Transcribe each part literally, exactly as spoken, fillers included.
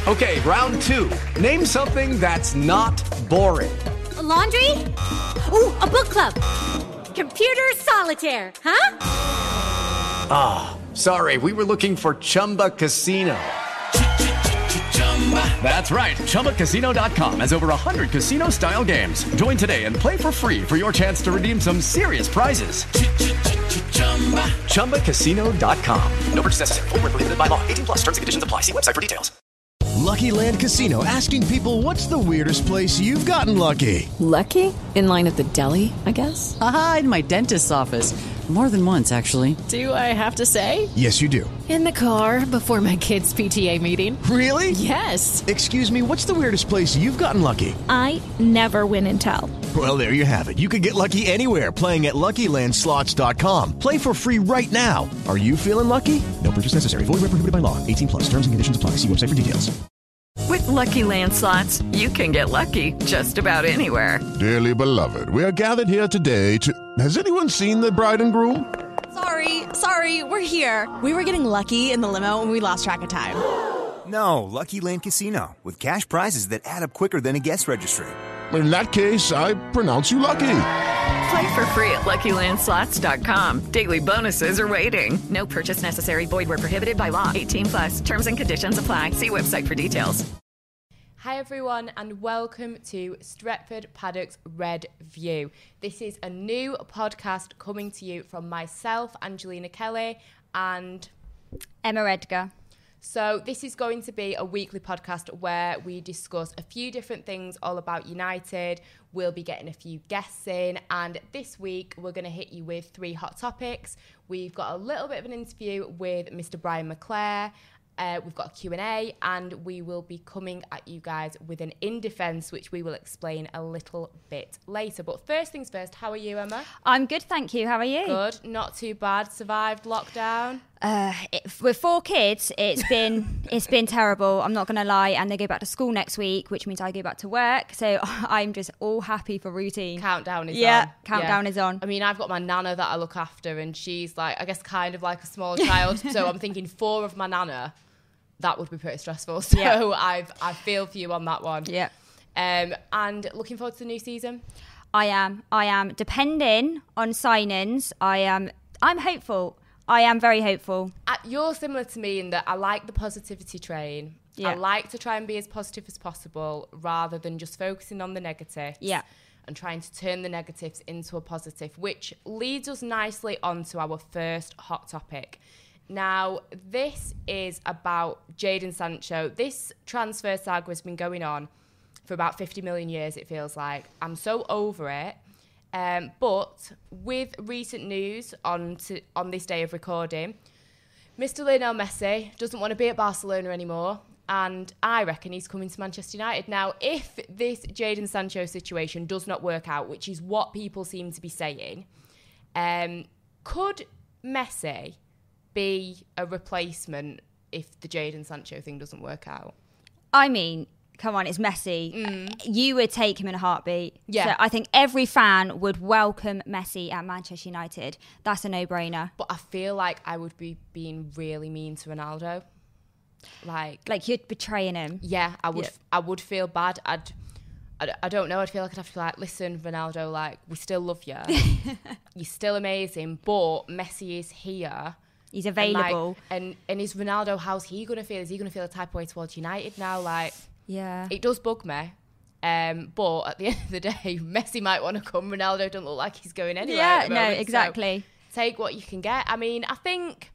Okay, round two. Name something that's not boring. A laundry? Ooh, a book club. Computer solitaire, huh? Ah, oh, sorry, we were looking for Chumba Casino. That's right, Chumba Casino dot com has over one hundred casino-style games. Join today and play for free for your chance to redeem some serious prizes. Chumba Casino dot com. No purchase necessary. Void where prohibited by law. eighteen plus. Terms and conditions apply. See website for details. Lucky Land Casino, asking people, what's the weirdest place you've gotten lucky? Lucky? In line at the deli, I guess? Aha, in my dentist's office. More than once, actually. Do I have to say? Yes, you do. In the car before my kids' P T A meeting. Really? Yes. Excuse me, what's the weirdest place you've gotten lucky? I never win and tell. Well, there you have it. You can get lucky anywhere, playing at Lucky Land Slots dot com. Play for free right now. Are you feeling lucky? No purchase necessary. Void where prohibited by law. eighteen plus. Terms and conditions apply. See website for details. With Lucky Land Slots, you can get lucky just about anywhere. Dearly beloved, we are gathered here today to... Has anyone seen the bride and groom? Sorry, sorry, we're here. We were getting lucky in the limo and we lost track of time. No, Lucky Land Casino, with cash prizes that add up quicker than a guest registry. In that case, I pronounce you lucky. Play for free at Lucky Land Slots dot com. Daily bonuses are waiting. No purchase necessary. Void where prohibited by law. eighteen plus. Terms and conditions apply. See website for details. Hi everyone and welcome to Stretford Paddock's Red View. This is a new podcast coming to you from myself, Angelina Kelly, and Emma Edgar. So this is going to be a weekly podcast where we discuss a few different things all about United. We'll be getting a few guests in, and this week we're going to hit you with three hot topics. We've got a little bit of an interview with Mister Brian McClare. Uh, we've got a Q and A, and we will be coming at you guys with an in defence, which we will explain a little bit later. But first things first, how are you, Emma? I'm good, thank you. How are you? Good, not too bad. Survived lockdown? Uh, it, with four kids, it's been it's been terrible. I'm not going to lie. And they go back to school next week, which means I go back to work. So I'm just all happy for routine. Countdown is yeah, on. Countdown yeah. is on. I mean, I've got my nana that I look after, and she's like, I guess, kind of like a small child. So I'm thinking four of my nana. That would be pretty stressful. So yeah. I've I feel for you on that one. Yeah. Um, and looking forward to the new season. I am. I am. Depending on signings, I am. I'm hopeful. I am very hopeful. Uh, you're similar to me in that I like the positivity train. Yeah. I like to try and be as positive as possible rather than just focusing on the negatives. Yeah. And trying to turn the negatives into a positive, which leads us nicely onto our first hot topic. Now, this is about Jadon Sancho. This transfer saga has been going on for about fifty million years, it feels like. I'm so over it. Um, but with recent news on to, on this day of recording, Mister Lionel Messi doesn't want to be at Barcelona anymore. And I reckon he's coming to Manchester United. Now, if this Jadon Sancho situation does not work out, which is what people seem to be saying, um, could Messi be a replacement if the Jadon Sancho thing doesn't work out? I mean, come on, it's Messi. Mm. You would take him in a heartbeat. Yeah. So I think every fan would welcome Messi at Manchester United. That's a no-brainer. But I feel like I would be being really mean to Ronaldo. Like, like you're betraying him. Yeah, I would. Yeah. I would feel bad. I'd. I, I don't know. I'd feel like I'd have to be like, listen, Ronaldo. Like, we still love you. You're still amazing, but Messi is here. He's available. And, like, and and is Ronaldo? How's he gonna feel? Is he gonna feel a type of way towards United now? Like, yeah, it does bug me. Um, but at the end of the day, Messi might want to come. Ronaldo don't look like he's going anywhere. Yeah, at the no, moment, exactly. So take what you can get. I mean, I think.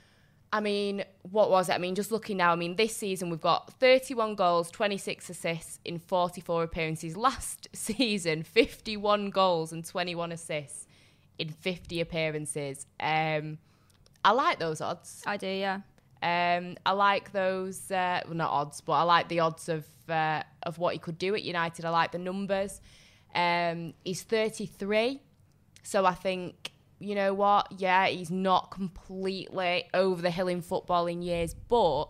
I mean, what was it? I mean, just looking now, I mean, this season we've got thirty-one goals, twenty-six assists in forty-four appearances. Last season, fifty-one goals and twenty-one assists in fifty appearances. Um, I like those odds. I do, yeah. Um, I like those, uh, well, not odds, but I like the odds of uh, of what he could do at United. I like the numbers. Um, he's thirty-three, so I think... You know what? Yeah, he's not completely over the hill in football in years, but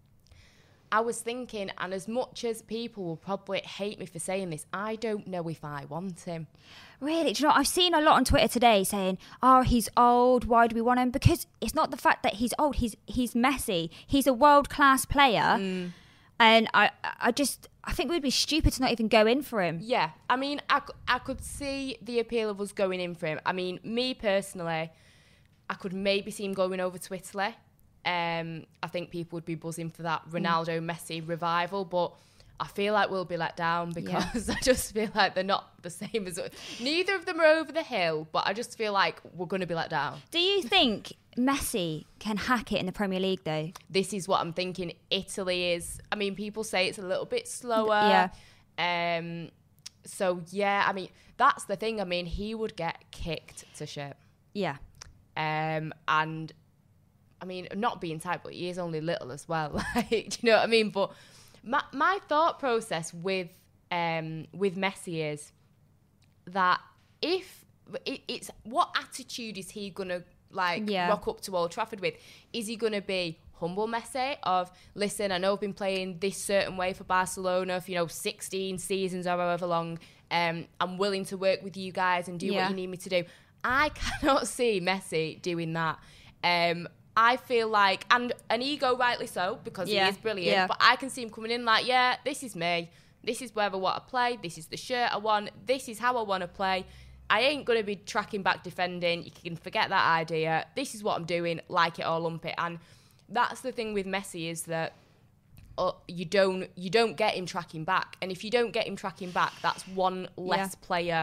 I was thinking, and as much as people will probably hate me for saying this, I don't know if I want him. Really? Do you know, I've seen a lot on Twitter today saying, oh, he's old, why do we want him? Because it's not the fact that he's old, he's he's Messi. He's a world-class player. Mm. And I, I just, I think we'd be stupid to not even go in for him. Yeah, I mean, I, I could see the appeal of us going in for him. I mean, me personally, I could maybe see him going over to Italy. Um, I think people would be buzzing for that Ronaldo, mm. Messi revival, but I feel like we'll be let down because yeah. I just feel like they're not the same as... Neither of them are over the hill, but I just feel like we're going to be let down. Do you think Messi can hack it in the Premier League, though? This is what I'm thinking. Italy is... I mean, people say it's a little bit slower. Yeah. Um. So, yeah, I mean, that's the thing. I mean, he would get kicked to shit. Yeah. Um. And, I mean, not being tight, but he is only little as well. Like, do you know what I mean? But... My my thought process with um with Messi is that if it, it's what attitude is he gonna like yeah. rock up to Old Trafford with? Is he gonna be humble Messi of listen, I know I've been playing this certain way for Barcelona for you know sixteen seasons or however long. Um, I'm willing to work with you guys and do yeah. what you need me to do. I cannot see Messi doing that. Um. I feel like, and an ego rightly so, because yeah, he is brilliant, yeah. but I can see him coming in like, yeah, this is me. This is where I want to play. This is the shirt I want. This is how I want to play. I ain't going to be tracking back defending. You can forget that idea. This is what I'm doing. Like it or lump it. And that's the thing with Messi is that uh, you don't you don't get him tracking back. And if you don't get him tracking back, that's one less yeah. player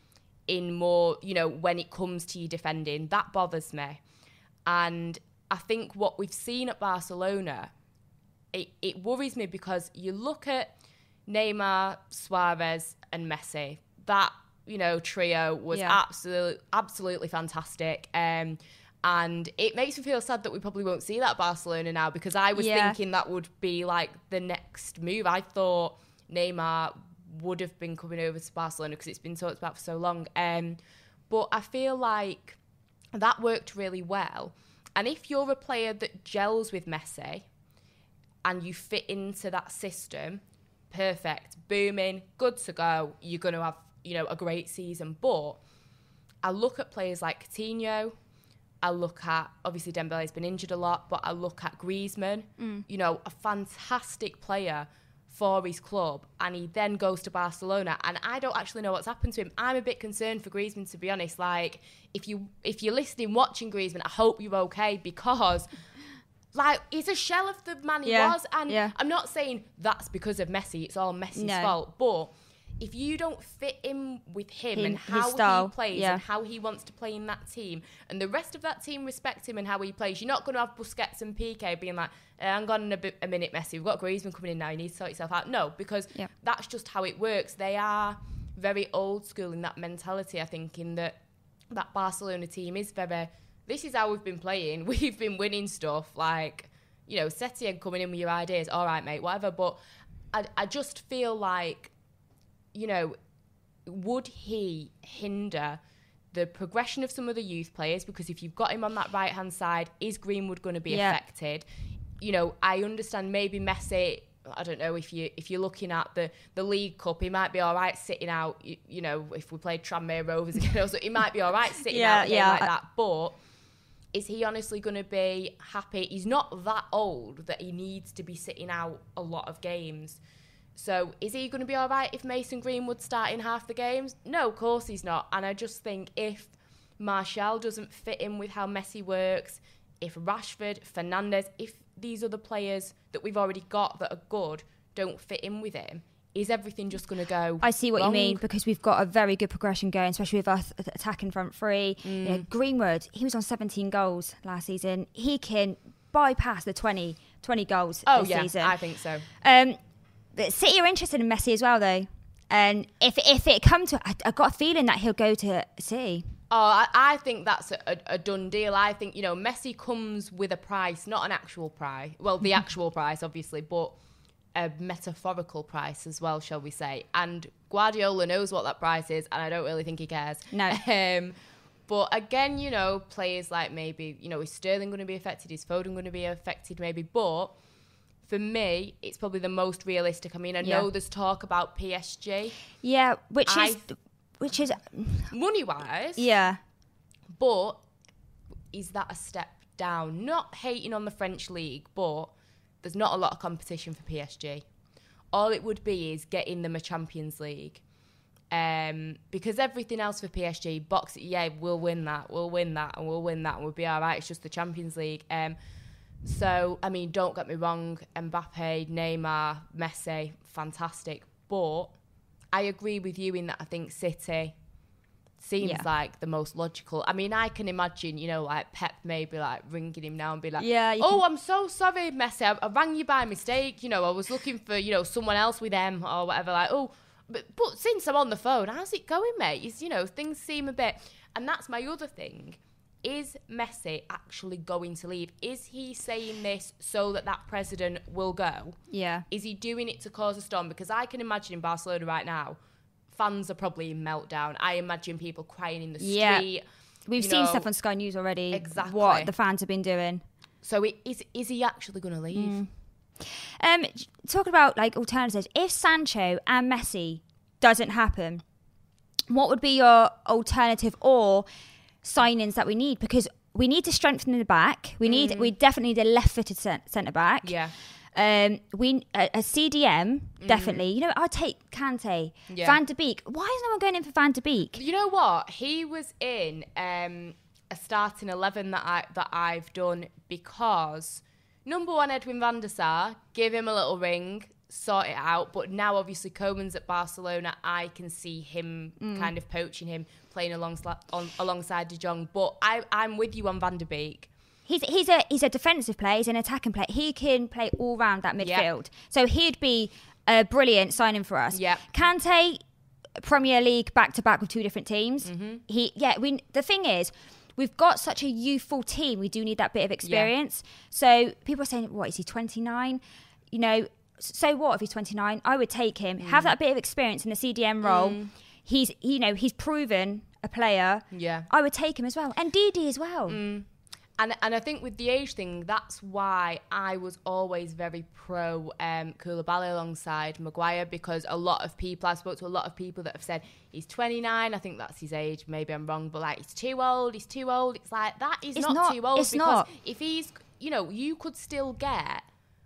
in more, you know, when it comes to you defending. That bothers me. And I think what we've seen at Barcelona, it, it worries me because you look at Neymar, Suarez and Messi. That, you know, trio was yeah. absolutely, absolutely fantastic. Um, and it makes me feel sad that we probably won't see that at Barcelona now because I was yeah. thinking that would be like the next move. I thought Neymar would have been coming over to Barcelona because it's been talked about for so long. Um, but I feel like that worked really well. And if you're a player that gels with Messi and you fit into that system, perfect, booming, good to go, you're going to have, you know, a great season. But I look at players like Coutinho, I look at, obviously Dembele's been injured a lot, but I look at Griezmann, mm. you know, a fantastic player for his club, and he then goes to Barcelona, and I don't actually know what's happened to him. I'm a bit concerned for Griezmann, to be honest. Like, if you if you're listening, watching Griezmann, I hope you're okay because, like, he's a shell of the man he yeah. was, and yeah. I'm not saying that's because of Messi. It's all Messi's no. fault, but if you don't fit in with him, him and how style, he plays yeah. and how he wants to play in that team, and the rest of that team respect him and how he plays, you're not going to have Busquets and Piqué being like, hang on a, bit, a minute, Messi, we've got Griezmann coming in now, you need to sort yourself out. No, because yeah. that's just how it works. They are very old school in that mentality, I think, in that that Barcelona team is very, this is how we've been playing. We've been winning stuff, like, you know, Setien coming in with your ideas, all right, mate, whatever. But I, I just feel like, you know, would he hinder the progression of some of the youth players? Because if you've got him on that right-hand side, is Greenwood going to be yeah. affected? You know, I understand maybe Messi, I don't know, if, you, if you're looking at the, the League Cup, he might be all right sitting out, you, you know, if we played Tranmere Rovers again, so he might be all right sitting yeah, out a game yeah. like that. But is he honestly going to be happy? He's not that old that he needs to be sitting out a lot of games. So is he going to be all right if Mason Greenwood start in half the games? No, of course he's not. And I just think if Martial doesn't fit in with how Messi works, if Rashford, Fernandes, if these other players that we've already got that are good don't fit in with him, is everything just going to go I see what wrong? You mean, because we've got a very good progression going, especially with our th- attacking front three. Mm. You know, Greenwood, he was on seventeen goals last season. He can bypass the twenty, twenty goals oh, this yeah, season. I think so. Um, but City are interested in Messi as well, though. And if if it come to, I, I've got a feeling that he'll go to City. Oh, I, I think that's a, a done deal. I think, you know, Messi comes with a price, not an actual price. Well, the actual price, obviously, but a metaphorical price as well, shall we say. And Guardiola knows what that price is, and I don't really think he cares. No. Um, but again, you know, players like maybe, you know, is Sterling going to be affected? Is Foden going to be affected maybe? But for me, it's probably the most realistic. I mean, I yeah. know there's talk about P S G. Yeah, which I is... Which is... Money-wise. Yeah. But is that a step down? Not hating on the French league, but there's not a lot of competition for P S G. All it would be is getting them a Champions League. Um, because everything else for P S G, box, yeah, we'll win that, we'll win that, and we'll win that, and we'll be all right. It's just the Champions League. Um, so, I mean, don't get me wrong, Mbappe, Neymar, Messi, fantastic. But I agree with you in that I think City seems Yeah. like the most logical. I mean, I can imagine, you know, like Pep maybe like ringing him now and be like, Yeah, you oh, can- I'm so sorry, Messi, I, I rang you by mistake. You know, I was looking for, you know, someone else with them or whatever. Like, oh, but, but since I'm on the phone, how's it going, mate? It's, you know, things seem a bit... And that's my other thing. Is Messi actually going to leave? Is he saying this so that that president will go? Yeah. Is he doing it to cause a storm? Because I can imagine in Barcelona right now, fans are probably in meltdown. I imagine people crying in the Yeah. street. We've you seen know. stuff on Sky News already. Exactly. What the fans have been doing. So it, is is he actually going to leave? Mm. Um, talking about like alternatives, if Sancho and Messi doesn't happen, what would be your alternative or signings that we need? Because we need to strengthen the back. We need, Mm. we definitely need a left-footed centre back. Yeah. Um, we a, a C D M definitely. You know, I'd take Kante, Yeah. Van de Beek. Why is no one going in for Van de Beek? You know what? He was in um, a starting eleven that I that I've done because number one, Edwin van der Sar, give him a little ring, sort it out. But now, obviously, Koeman's at Barcelona. I can see him Mm. kind of poaching him, playing alongside on, alongside De Jong. But I, I'm with you on Van der Beek. He's he's a he's a defensive player. He's an attacking player. He can play all round that midfield. So he'd be a brilliant signing for us. Yeah. Kante, Premier League back to back with two different teams. Mm-hmm. He yeah. We the thing is, we've got such a youthful team. We do need that bit of experience. So people are saying, what is he twenty-nine? You know, so what if he's twenty-nine? I would take him. Have that bit of experience in the C D M role. Mm. He's you know he's proven a player. Yeah. I would take him as well, and Didi as well. Mm. And and I think with the age thing, that's why I was always very pro um, Koulibaly alongside Maguire, because a lot of people, I spoke to a lot of people that have said he's twenty-nine, I think that's his age, maybe I'm wrong, but like he's too old, he's too old. It's like, that is It's not, not, too old it's because not. if he's, you know, you could still get,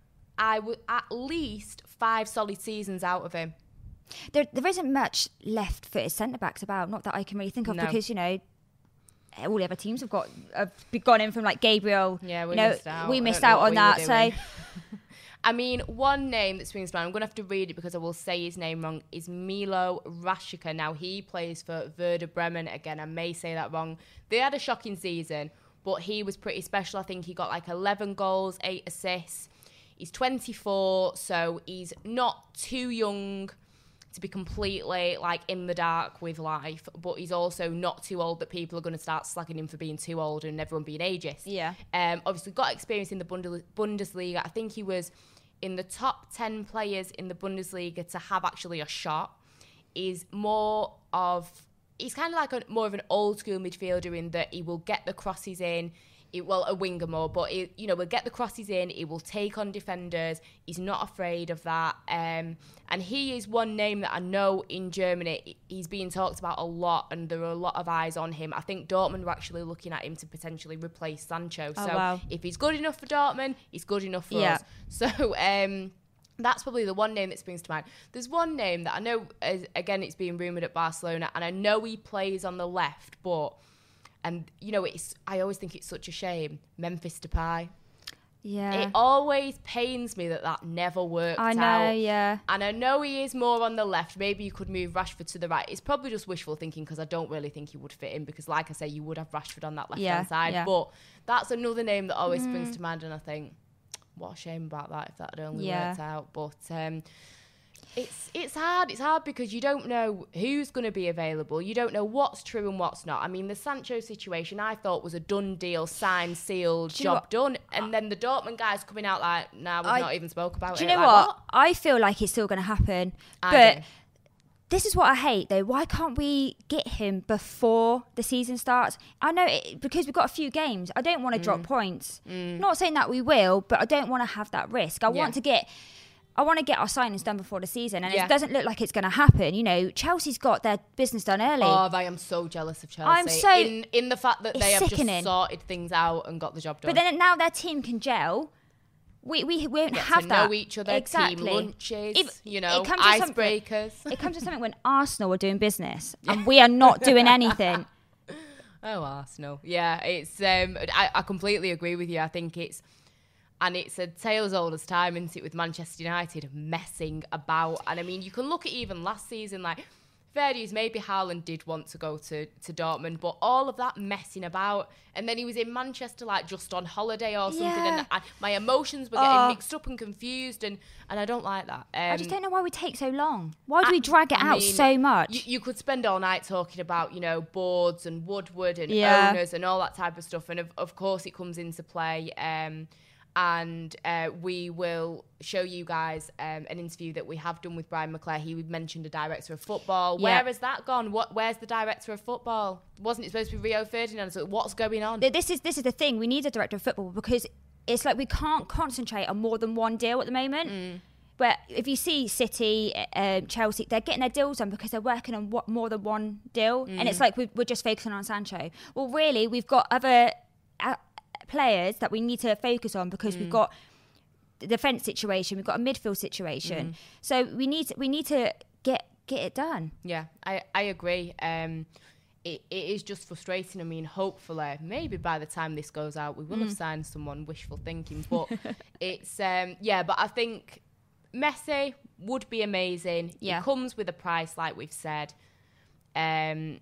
I would at least five solid seasons out of him. There, there isn't much left for his centre backs about. Not that I can really think of, No. because you know all the other teams have got have gone in from like Gabriel. Yeah, we you know, missed out. We I missed don't know out what on we that. were So doing. I mean, one name that springs to mind, I'm going to have to read it because I will say his name wrong, is Milo Rashica. Now, he plays for Werder Bremen. Again, I may say that wrong. They had a shocking season, but he was pretty special. I think he got like eleven goals, eight assists. He's twenty-four, so he's not too young to be completely like in the dark with life, but he's also not too old that people are going to start slagging him for being too old and everyone being ageist. Yeah. Um, obviously got experience in the Bundes- Bundesliga. I think he was in the top ten players in the Bundesliga to have actually a shot. Is more of, he's kind of like a, more of an old school midfielder in that he will get the crosses in. It, well, a winger more, but he, you know, will get the crosses in. He will take on defenders. He's not afraid of that. Um, and he is one name that I know in Germany he's being talked about a lot, and there are a lot of eyes on him. I think Dortmund were actually looking at him to potentially replace Sancho. Oh, so wow. if he's good enough for Dortmund, he's good enough for Yeah. us. So um, that's probably the one name that springs to mind. There's one name that I know, is, again, it's being rumoured at Barcelona, and I know he plays on the left, but... And, you know, it's I always think it's such a shame. Memphis Depay. yeah, It always pains me that that never worked I know. out. Yeah, And I know he is more on the left. Maybe you could move Rashford to the right. It's probably just wishful thinking because I don't really think he would fit in because, like I say, you would have Rashford on that left-hand Yeah, side. yeah. But that's another name that always springs Mm. to mind, and I think, what a shame about that if that had only Yeah. worked out. But... Um, It's it's hard. It's hard because you don't know who's going to be available. You don't know what's true and what's not. I mean, the Sancho situation I thought was a done deal, signed, sealed, Do you know job done. And then the Dortmund guys coming out like, nah, we've I- not even spoke about do it. you know Like, what? I feel like it's still going to happen, I but. do. This is what I hate, though. Why can't we get him before the season starts? I know it, because we've got a few games. I don't want to drop points. Not saying that we will, but I don't want to have that risk. I Yeah. want to get, I want to get our signings done before the season, and Yeah. it doesn't look like it's going to happen. You know, Chelsea's got their business done early. Oh, I am so jealous of Chelsea. I'm so- in in the fact that it's they have sickening. just sorted things out and got the job done. But then now their team can gel. We we won't Get have to that. know each other, exactly. team lunches, If- you know, it comes to something- icebreakers. It comes to something when Arsenal are doing business and we are not doing anything. Oh, Arsenal. Yeah, it's. Um, I, I completely agree with you. I think it's, and it's a tale as old as time, isn't it, with Manchester United messing about. And I mean, you can look at even last season, like, fair dues, maybe Haaland did want to go to, to Dortmund, but all of that messing about, and then he was in Manchester, like, just on holiday or something, Yeah. and I, my emotions were getting Oh. mixed up and confused, and, and I don't like that. Um, I just don't know why we take so long. Why do we I- drag it I out mean, so much? You, you could spend all night talking about, you know, boards and Woodward and Yeah. owners and all that type of stuff. And of, of course, it comes into play. Um, and uh, we will show you guys um, an interview that we have done with Brian McClare. He mentioned a director of football. Yeah. Where has that gone? What? Where's the director of football? Wasn't it supposed to be Rio Ferdinand? So what's going on? This is this is the thing. We need a director of football because it's like we can't concentrate on more than one deal at the moment. Mm. Where if you see City, um, Chelsea, they're getting their deals done because they're working on what, more than one deal, Mm. and it's like we, we're just focusing on Sancho. Well, really, we've got other uh, players that we need to focus on because Mm. we've got the defence situation, we've got a midfield situation. Mm. So we need to, we need to get get it done. Yeah, I, I agree. Um, it, it is just frustrating. I mean, hopefully, maybe by the time this goes out, we will have Mm. signed someone, wishful thinking. But it's, um, yeah, but I think Messi would be amazing. Yeah. It comes with a price, like we've said. Um,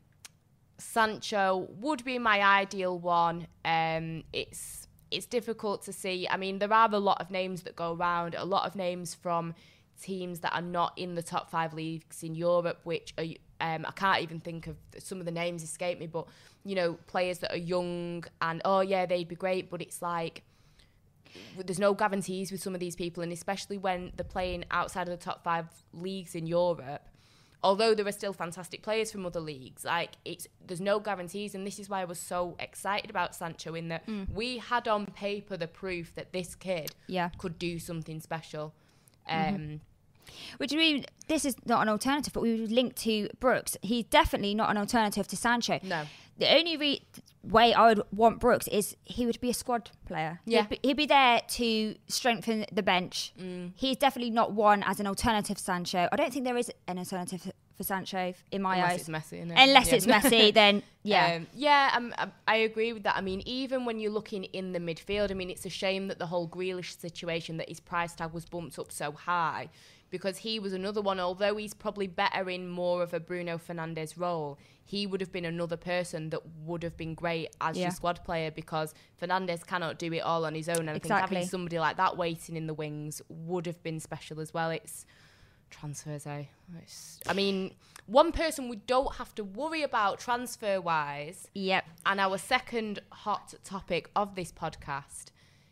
Sancho would be my ideal one. Um, it's it's difficult to see. I mean, there are a lot of names that go around, a lot of names from teams that are not in the top five leagues in Europe, which are, um, I can't even think of some of the names escape me, but, you know, players that are young and, oh, yeah, they'd be great, but it's like, there's no guarantees with some of these people, and especially when they're playing outside of the top five leagues in Europe, although there are still fantastic players from other leagues, like it's there's no guarantees, and this is why I was so excited about Sancho in that Mm. we had on paper the proof that this kid Yeah. could do something special. Um, Mhm. Which we, this is not an alternative, but we would link to Brooks. He's definitely not an alternative to Sancho. No. The only re- way I would want Brooks is he would be a squad player. Yeah. He'd be, he'd be there to strengthen the bench. Mm. He's definitely not one as an alternative to Sancho. I don't think there is an alternative for Sancho in my Unless eyes. it's Messi, innit? Unless Yeah. it's Messi, then yeah. Um, yeah, I'm, I'm, I agree with that. I mean, even when you're looking in the midfield, I mean, it's a shame that the whole Grealish situation, that his price tag was bumped up so high, because he was another one, although he's probably better in more of a Bruno Fernandes role, he would have been another person that would have been great as Yeah. your squad player, because Fernandes cannot do it all on his own. And I think Exactly. having somebody like that waiting in the wings would have been special as well. It's transfers, eh? It's, I mean, one person we don't have to worry about transfer-wise, Yep. and our second hot topic of this podcast,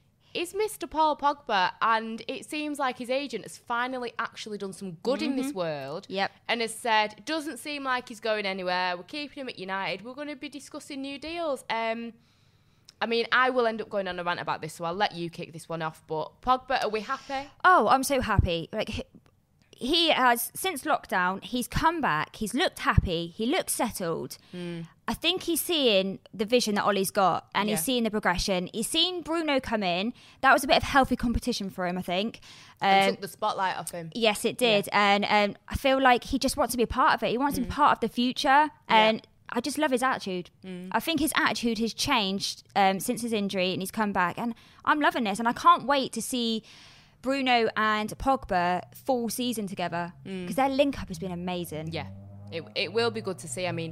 is Mister Paul Pogba, and it seems like his agent has finally actually done some good in this Mhm. world. Yep. And has said, it doesn't seem like he's going anywhere. We're keeping him at United. We're going to be discussing new deals. Um, I mean, I will end up going on a rant about this, so I'll let you kick this one off. But Pogba, are we happy? Oh, I'm so happy. Like he, he has, since lockdown, he's come back. He's looked happy. He looks settled. I think he's seeing the vision that Ollie's got, and he's Yeah. seeing the progression. He's seen Bruno come in. That was a bit of healthy competition for him, I think. And Um, took the spotlight off him. yes, it did. And um, I feel like he just wants to be a part of it. He wants to be part of the future. And I just love his attitude. I think his attitude has changed um, since his injury, and he's come back. And I'm loving this. And I can't wait to see Bruno and Pogba full season together, because their link up has been amazing. Yeah, it it will be good to see. I mean,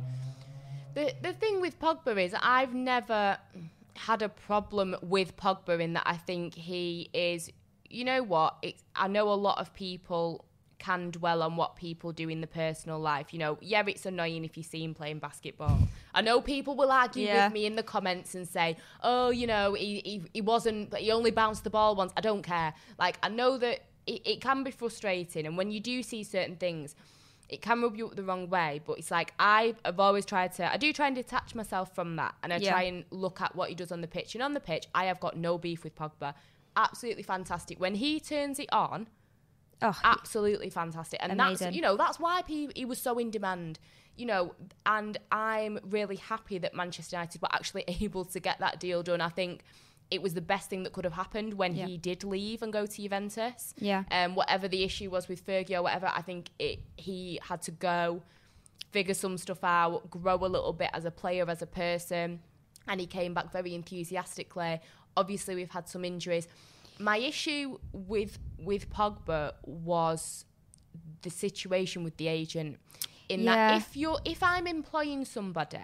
the the thing with Pogba is I've never had a problem with Pogba in that I think he is, you know what, it, I know a lot of people can dwell on what people do in the personal life. You know, yeah, it's annoying if you see him playing basketball. I know people will argue Yeah. with me in the comments and say, oh, you know, he, he, he wasn't, but he only bounced the ball once. I don't care. Like, I know that it, it can be frustrating. And when you do see certain things, it can rub you up the wrong way. But it's like, I have always tried to, I do try and detach myself from that. And I Yeah. try and look at what he does on the pitch. And on the pitch, I have got no beef with Pogba. Absolutely fantastic. When he turns it on, Oh, absolutely fantastic. And Amazing. that's, you know, that's why he, he was so in demand, you know, and I'm really happy that Manchester United were actually able to get that deal done. I think it was the best thing that could have happened when Yeah. he did leave and go to Juventus. Yeah. Um, whatever the issue was with Fergie or whatever, I think it he had to go, figure some stuff out, grow a little bit as a player, as a person, and he came back very enthusiastically. Obviously, we've had some injuries. My issue with with Pogba was the situation with the agent. In Yeah. that, if you're if I'm employing somebody,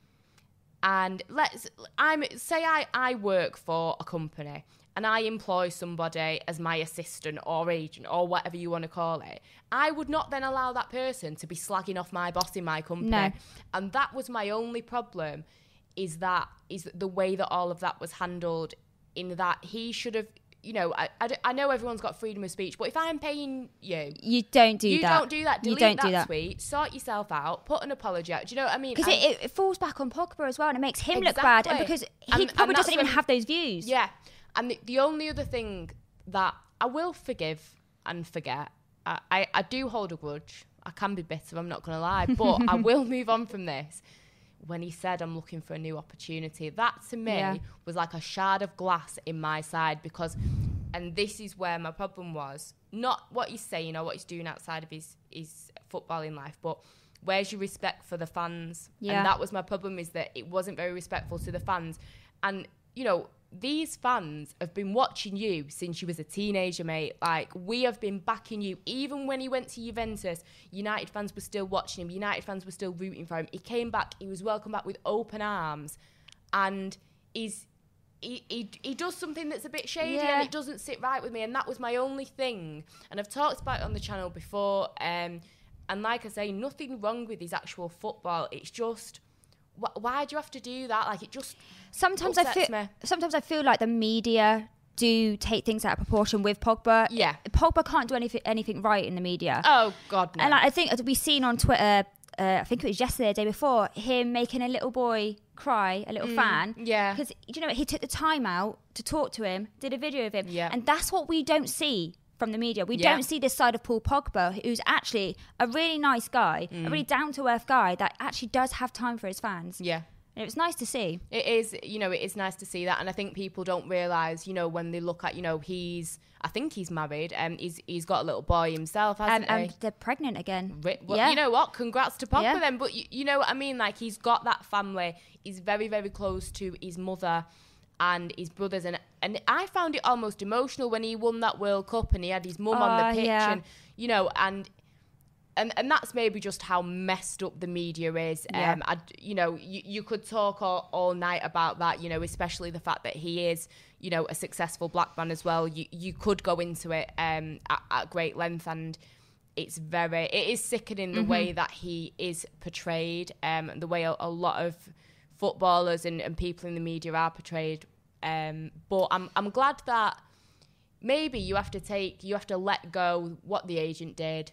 and let's I'm say I, I work for a company and I employ somebody as my assistant or agent or whatever you want to call it, I would not then allow that person to be slagging off my boss in my company. No. And that was my only problem, is that is the way that all of that was handled, in that he should have, you know, I, I, I know everyone's got freedom of speech, but if I'm paying you, You don't do you that. don't do that. Delete you don't that, do that. tweet, sort yourself out, put an apology out. Do you know what I mean? Because And- it, it falls back on Pogba as well, and it makes him look bad. And Exactly. because he And- and probably that's doesn't even when- have those views. Yeah. And the, the only other thing that I will forgive and forget, I, I, I do hold a grudge. I can be bitter, I'm not going to lie, but I will move on from this. When he said, I'm looking for a new opportunity, that to me Yeah. was like a shard of glass in my side, because, and this is where my problem was, not what he's saying or what he's doing outside of his, his footballing life, but where's your respect for the fans? Yeah. And that was my problem, is that it wasn't very respectful to the fans. And, you know, these fans have been watching you since you was a teenager, mate. Like, we have been backing you. Even when he went to Juventus, United fans were still watching him. United fans were still rooting for him. He came back. He was welcomed back with open arms. And he's, he, he, he does something that's a bit shady, Yeah. and it doesn't sit right with me. And that was my only thing. And I've talked about it on the channel before. Um, and like I say, nothing wrong with his actual football. It's just, wh- why do you have to do that? Like, it just... Sometimes I upsets feel. me. Sometimes I feel like the media do take things out of proportion with Pogba. Yeah. Pogba can't do anything anything right in the media. Oh God, no. And like, I think we've seen on Twitter, uh, I think it was yesterday, the day before, him making a little boy cry, a little Mm, fan. yeah. Because, you know, he took the time out to talk to him, did a video of him. Yeah. And that's what we don't see from the media. We Yeah. don't see this side of Paul Pogba, who's actually a really nice guy, Mm. a really down-to-earth guy that actually does have time for his fans. Yeah. And it was nice to see. It is, you know, it is nice to see that. And I think people don't realise, you know, when they look at, you know, he's, I think he's married, and he's he's got a little boy himself, hasn't Um, he? and they're pregnant again. Ri- Well, yeah. you know what? Congrats to Pogba Yeah. then. But you, you know what I mean? Like, he's got that family. He's very, very close to his mother and his brothers. And and I found it almost emotional when he won that World Cup and he had his mum on Oh, the pitch. yeah. And, you know, and... And and that's maybe just how messed up the media is. Yeah. Um, I, you know, you, you could talk all, all night about that, you know, especially the fact that he is, you know, a successful black man as well. You you could go into it um, at, at great length, and it's very, it is sickening the Mhm. way that he is portrayed, um, the way a, a lot of footballers and, and people in the media are portrayed. Um, but I'm I'm glad that maybe you have to take, you have to let go what the agent did.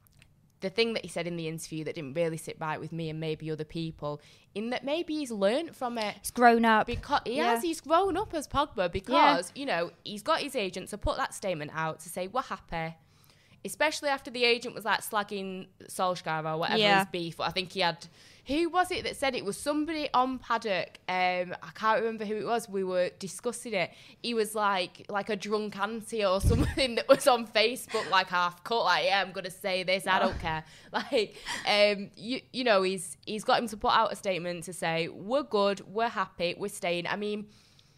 The thing that he said in the interview that didn't really sit right with me and maybe other people, in that maybe he's learnt from it. He's grown up. Because he Yeah. has, he's grown up as Pogba because, you know, he's got his agent to put that statement out to say, we're happy. Especially after the agent was like slagging Solskjaer or whatever Yeah. his beef. I think he had, who was it that said it? It was somebody on Paddock. Um, I can't remember who it was. We were discussing it. He was like like a drunk auntie or something that was on Facebook, like half cut. Like, yeah, I'm gonna say this. I don't care. Like, um, you you know, he's he's got him to put out a statement to say we're good, we're happy, we're staying. I mean,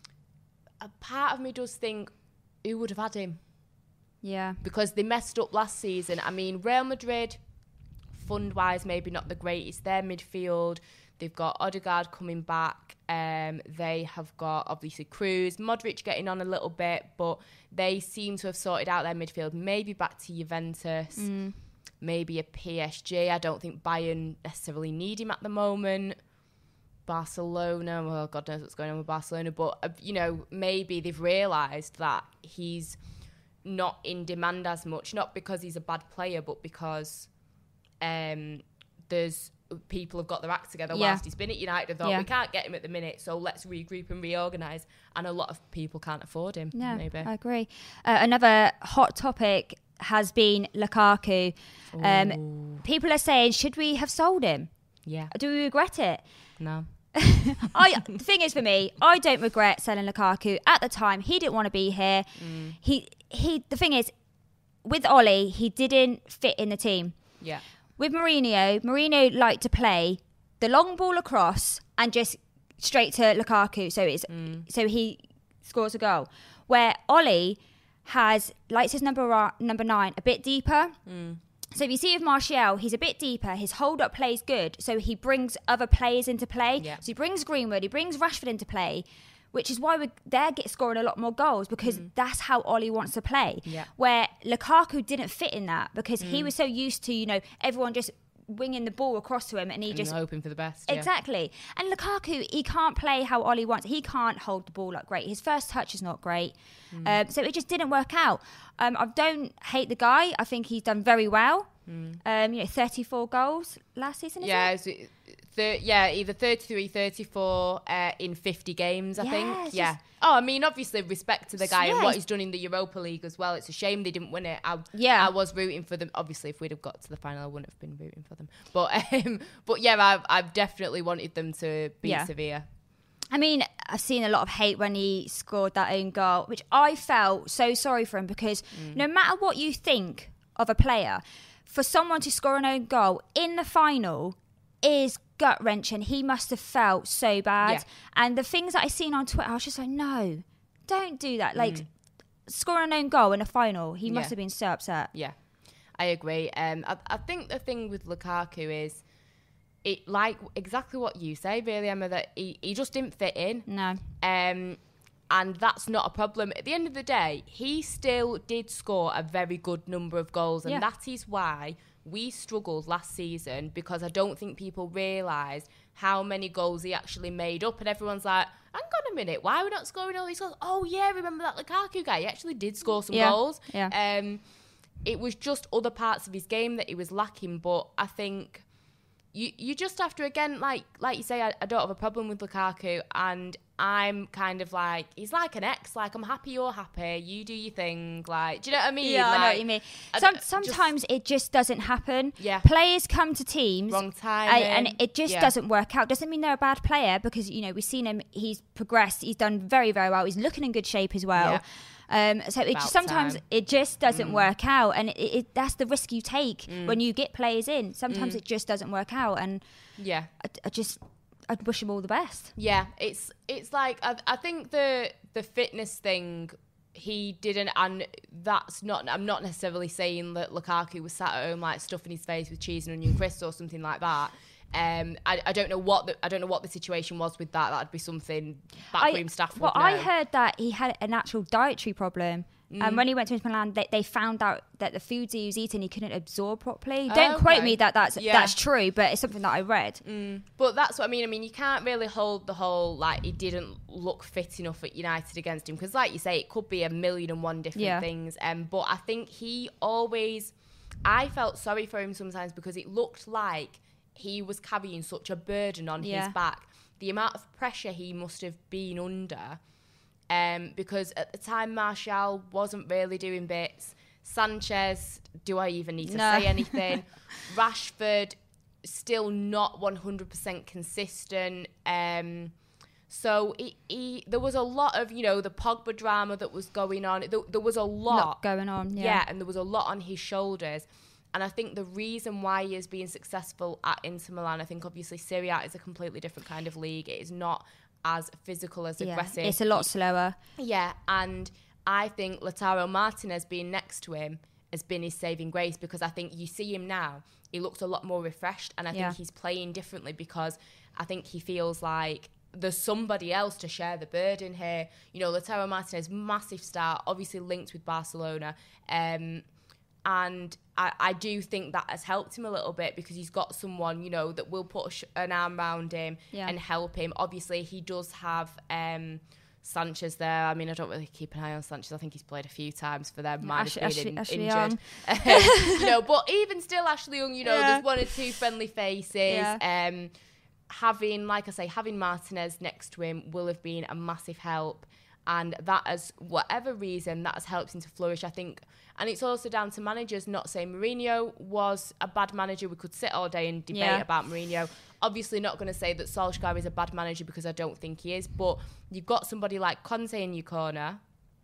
a part of me does think, who would have had him? Yeah. Because they messed up last season. I mean, Real Madrid, fund-wise, maybe not the greatest. Their midfield, they've got Odegaard coming back. Um, they have got, obviously, Cruz. Modric getting on a little bit, but they seem to have sorted out their midfield. Maybe back to Juventus. Mm. Maybe a P S G. I don't think Bayern necessarily need him at the moment. Barcelona, well, God knows what's going on with Barcelona. But, uh, you know, maybe they've realised that he's not in demand as much, not because he's a bad player, but because um, there's people have got their act together Yeah. whilst he's been at United. I thought, Yeah. we can't get him at the minute, so let's regroup and reorganise. And a lot of people can't afford him, Yeah, maybe. I agree. Uh, another hot topic has been Lukaku. Um, people are saying, should we have sold him? Yeah. Do we regret it? No. I the thing is for me, I don't regret selling Lukaku. At the time, he didn't want to be here. Mm. He he. The thing is, with Ollie, he didn't fit in the team. Yeah. With Mourinho, Mourinho liked to play the long ball across and just straight to Lukaku. So it's mm. so he scores a goal. Where Ollie has likes his number number nine a bit deeper. Mm. So if you see with Martial, he's a bit deeper. His hold-up play is good. So he brings other players into play. Yeah. So he brings Greenwood, he brings Rashford into play, which is why we're, they're get scoring a lot more goals because mm. that's how Ollie wants to play. Yeah. Where Lukaku didn't fit in that because mm. he was so used to, you know, everyone just winging the ball across to him and he and just... hoping for the best. Exactly. Yeah. And Lukaku, he can't play how Ollie wants. He can't hold the ball up great. His first touch is not great. Mm. Um, so it just didn't work out. Um, I don't hate the guy. I think he's done very well. Mm. Um, you know, thirty-four goals last season, is yeah, it? So th- yeah, either thirty-three, thirty-four uh, in fifty games, I yeah, think. Yeah. Just... Oh, I mean, obviously, respect to the guy yeah, and what he's done in the Europa League as well. It's a shame they didn't win it. I, yeah. I was rooting for them. Obviously, if we'd have got to the final, I wouldn't have been rooting for them. But, um, but yeah, I've, I've definitely wanted them to beat yeah. Sevilla. I mean, I've seen a lot of hate when he scored that own goal, which I felt so sorry for him because mm. no matter what you think of a player, for someone to score an own goal in the final is gut-wrenching. He must have felt so bad. Yeah. And the things that I seen on Twitter, I was just like, no, don't do that. Like, mm. scoring an own goal in a final, he must yeah. have been so upset. Yeah, I agree. Um, I, I think the thing with Lukaku is, it like exactly what you say, really, Emma, that he, he just didn't fit in. No. Um, and that's not a problem. At the end of the day, he still did score a very good number of goals, and yeah. that is why we struggled last season, because I don't think people realised how many goals he actually made up, and everyone's like, hang on a minute, why are we not scoring all these goals? Oh yeah, remember that Lukaku guy? He actually did score some yeah. goals. Yeah. Um, it was just other parts of his game that he was lacking, but I think... You you just have to, again, like like you say, I, I don't have a problem with Lukaku, and I'm kind of like, he's like an ex, like, I'm happy you're happy, you do your thing, like, do you know what I mean? Yeah, like, I know what you mean. Some, sometimes just, it just doesn't happen. Yeah. Players come to teams. Wrong time. And it just yeah. doesn't work out. Doesn't mean they're a bad player, because, you know, we've seen him, he's progressed, he's done very, very well, he's looking in good shape as well. Yeah. Um, so it just, sometimes time. it just doesn't mm. work out, and it, it, that's the risk you take mm. when you get players in. Sometimes mm. it just doesn't work out, and yeah, I, I just I'd wish them all the best. Yeah, it's it's like I, I think the the fitness thing he didn't, and that's not. I'm not necessarily saying that Lukaku was sat at home like stuffing his face with cheese and onion crisps or something like that. Um, I, I don't know what the, I don't know what the situation was with that. That'd be something backroom I, staff would well, know. I heard that he had an actual dietary problem. And mm. um, when he went to Inter Milan, they, they found out that the foods he was eating, he couldn't absorb properly. Oh, don't okay. quote me that that's yeah. that's true, but it's something that I read. Mm. But that's what I mean. I mean, you can't really hold the whole, like, he didn't look fit enough at United against him, because, like you say, it could be a million and one different yeah. things. Um, but I think he always, I felt sorry for him sometimes, because it looked like he was carrying such a burden on yeah. his back. The amount of pressure he must have been under, um, because at the time Martial wasn't really doing bits. Sanchez, do I even need to no. say anything? Rashford, still not one hundred percent consistent. Um, so he, he, there was a lot of, you know, the Pogba drama that was going on. There, there was a lot, lot going on. Yeah. yeah, and there was a lot on his shoulders. And I think the reason why he is being successful at Inter Milan, I think obviously Serie A is a completely different kind of league. It is not as physical, as yeah, aggressive. It's a lot slower. Yeah, and I think Lautaro Martinez being next to him has been his saving grace, because I think you see him now, he looks a lot more refreshed, and I yeah. think he's playing differently, because I think he feels like there's somebody else to share the burden here. You know, Lautaro Martinez, massive star, obviously linked with Barcelona, um, and I, I do think that has helped him a little bit, because he's got someone, you know, that will put a sh- an arm around him yeah. and help him. Obviously, he does have um, Sanchez there. I mean, I don't really keep an eye on Sanchez. I think he's played a few times for them, minus Ash- being Ashley, in, Ashley injured. You know, but even still, Ashley Young, you know, yeah. there's one or two friendly faces. Yeah. Um, having, like I say, having Martinez next to him will have been a massive help. And that has, whatever reason, that has helped him to flourish, I think. And it's also down to managers, not saying Mourinho was a bad manager. We could sit all day and debate Yeah. about Mourinho. Obviously not going to say that Solskjaer is a bad manager because I don't think he is. But you've got somebody like Conte in your corner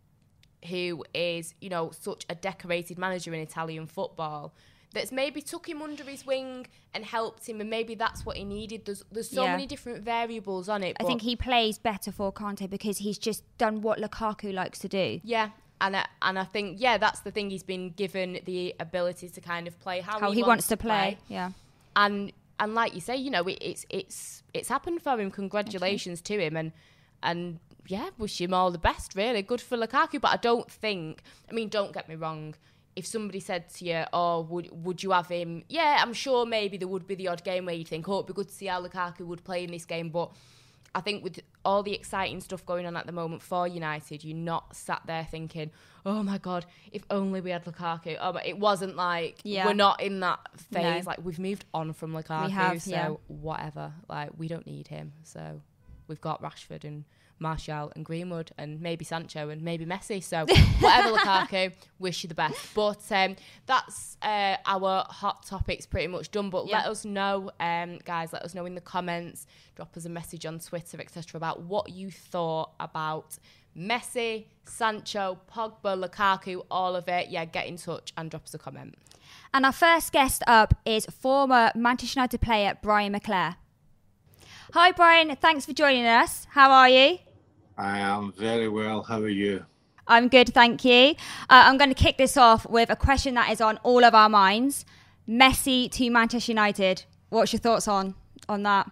who is, you know, such a decorated manager in Italian football that's maybe took him under his wing and helped him, and maybe that's what he needed. There's there's so Yeah. many different variables on it. I but think he plays better for Conte because he's just done what Lukaku likes to do. Yeah, and I, and I think, yeah, that's the thing. He's been given the ability to kind of play how, How he, he wants to play. Yeah. And and like you say, you know, it, it's it's it's happened for him. Congratulations to him, and and yeah, wish him all the best. Really good for Lukaku, but I don't think. I mean, don't get me wrong. If somebody said to you, "Oh, would would you have him?" Yeah, I'm sure maybe there would be the odd game where you'd think, "Oh, it'd be good to see how Lukaku would play in this game." But I think with all the exciting stuff going on at the moment for United, you're not sat there thinking, "Oh my God, if only we had Lukaku." Oh, but it wasn't like Yeah. we're not in that phase. No. Like we've moved on from Lukaku, We have, so yeah. whatever. Like we don't need him. So we've got Rashford and Martial and Greenwood and maybe Sancho and maybe Messi. So whatever, Lukaku, wish you the best. But um, that's uh, our hot topics pretty much done. But Yeah. let us know, um, guys, let us know in the comments. Drop us a message on Twitter, et cetera, about what you thought about Messi, Sancho, Pogba, Lukaku, all of it. Yeah, get in touch and drop us a comment. And our first guest up is former Manchester United player Brian McClare. Hi, Brian. Thanks for joining us. How are you? I am very well. How are you? I'm good, thank you. Uh, I'm going to kick this off with a question that is on all of our minds. Messi to Manchester United. What's your thoughts on on that?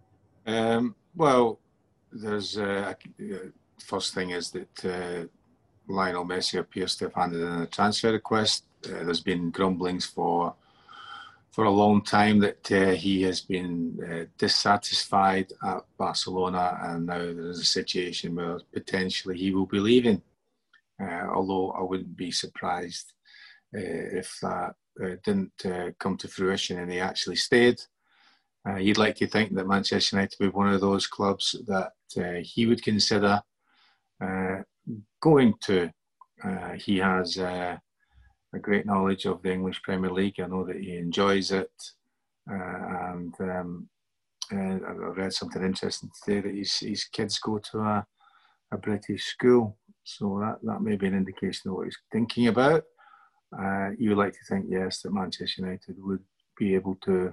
Um, well, there's uh, first thing is that uh, Lionel Messi appears to have handed in a transfer request. Uh, there's been grumblings for for a long time that uh, he has been uh, dissatisfied at Barcelona, and now there's a situation where potentially he will be leaving. Uh, although I wouldn't be surprised uh, if that uh, didn't uh, come to fruition and he actually stayed. Uh, you'd like to think that Manchester United would be one of those clubs that uh, he would consider uh, going to. Uh, he has uh, a great knowledge of the English Premier League. I know that he enjoys it. Uh, and um, uh, I read something interesting today that his, his kids go to a, a British school. So that, that may be an indication of what he's thinking about. Uh, you would like to think, yes, that Manchester United would be able to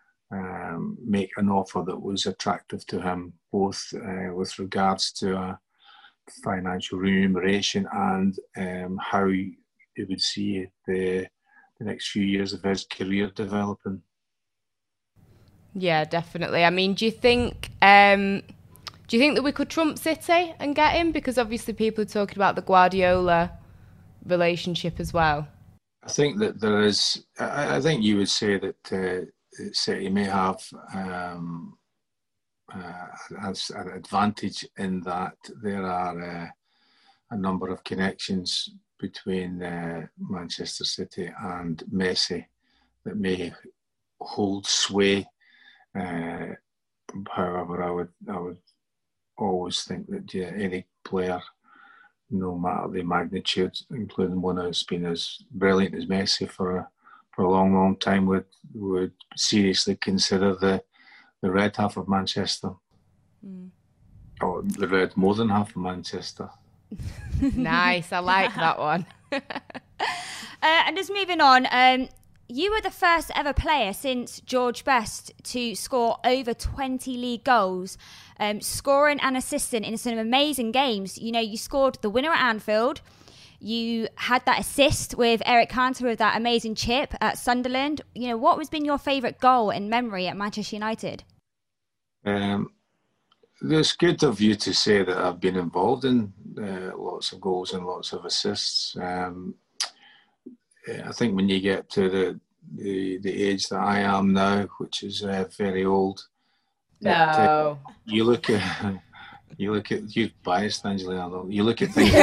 um, make an offer that was attractive to him, both uh, with regards to uh, financial remuneration and um, how he would see the, the next few years of his career developing. Yeah, definitely. I mean, do you think... Um, Do you think that we could trump City and get him? Because obviously people are talking about the Guardiola relationship as well. I think that there is, I, I think you would say that uh, City may have um, uh, has an advantage in that there are uh, a number of connections between uh, Manchester City and Messi that may hold sway. Uh, however, I would, I would always think that yeah, any player, no matter the magnitude, including one who's been as brilliant as Messi for a, for a long, long time, would would seriously consider the the red half of Manchester, mm. or the red more than half of Manchester. Nice, I like that one. uh, and just moving on. Um, You were the first ever player since George Best to score over twenty league goals, um, scoring and assisting in some amazing games. You know, you scored the winner at Anfield. You had that assist with Eric Cantona with that amazing chip at Sunderland. You know, what has been your favourite goal in memory at Manchester United? Um, it's good of you to say that I've been involved in uh, lots of goals and lots of assists. Um, I think when you get to the the, the age that I am now, which is uh, very old, no, that, uh, you look at you look at you biased, Angelina. You look at things,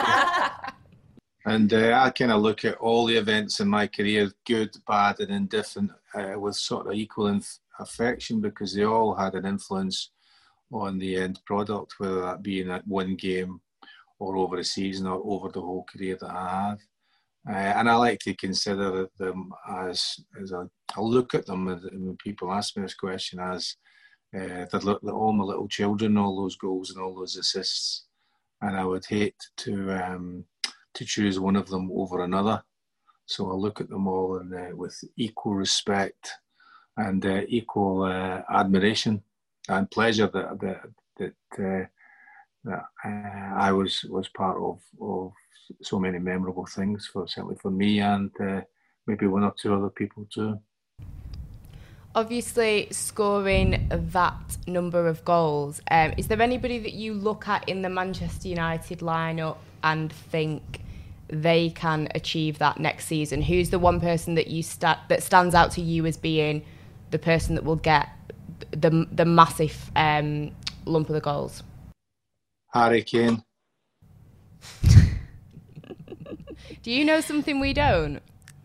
and uh, I kind of look at all the events in my career, good, bad, and indifferent, uh, with sort of equal inf- affection because they all had an influence on the end product, whether that be in that one game or over a season or over the whole career that I have. Uh, and I like to consider them as, as a, I look at them as, when people ask me this question as uh, they're, they're all my little children, all those goals and all those assists. And I would hate to um, to choose one of them over another. So I look at them all in, uh, with equal respect and uh, equal uh, admiration and pleasure that that that, uh, that uh, I was was part of of so many memorable things for certainly for me and uh, maybe one or two other people too. Obviously, scoring that number of goals, um, is there anybody that you look at in the Manchester United lineup and think they can achieve that next season? Who's the one person that you sta- that stands out to you as being the person that will get the the massive um, lump of the goals? Harry Kane. Do you know something we don't?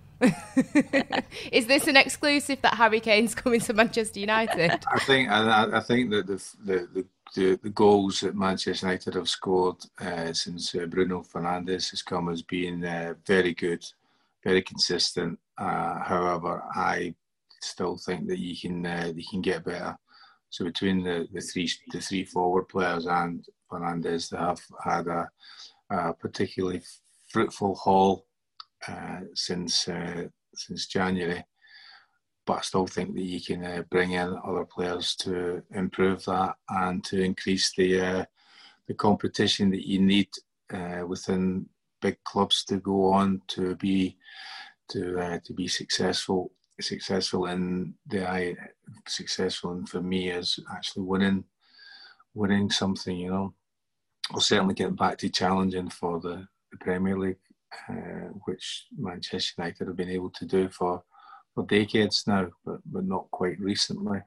Is this an exclusive that Harry Kane's coming to Manchester United? I think I, I think that the the, the the goals that Manchester United have scored uh, since uh, Bruno Fernandes has come as being uh, very good, very consistent. Uh, however, I still think that you can uh, you can get better. So between the, the three the three forward players and Fernandes, they have had a, a particularly fruitful haul uh, since uh, since January. But I still think that you can uh, bring in other players to improve that and to increase the uh, the competition that you need uh, within big clubs to go on to be to uh, to be successful successful in the I successful and for me is actually winning winning something, you know. Or certainly getting back to challenging for the, the Premier League, uh, which Manchester United have been able to do for, for decades now, but, but not quite recently.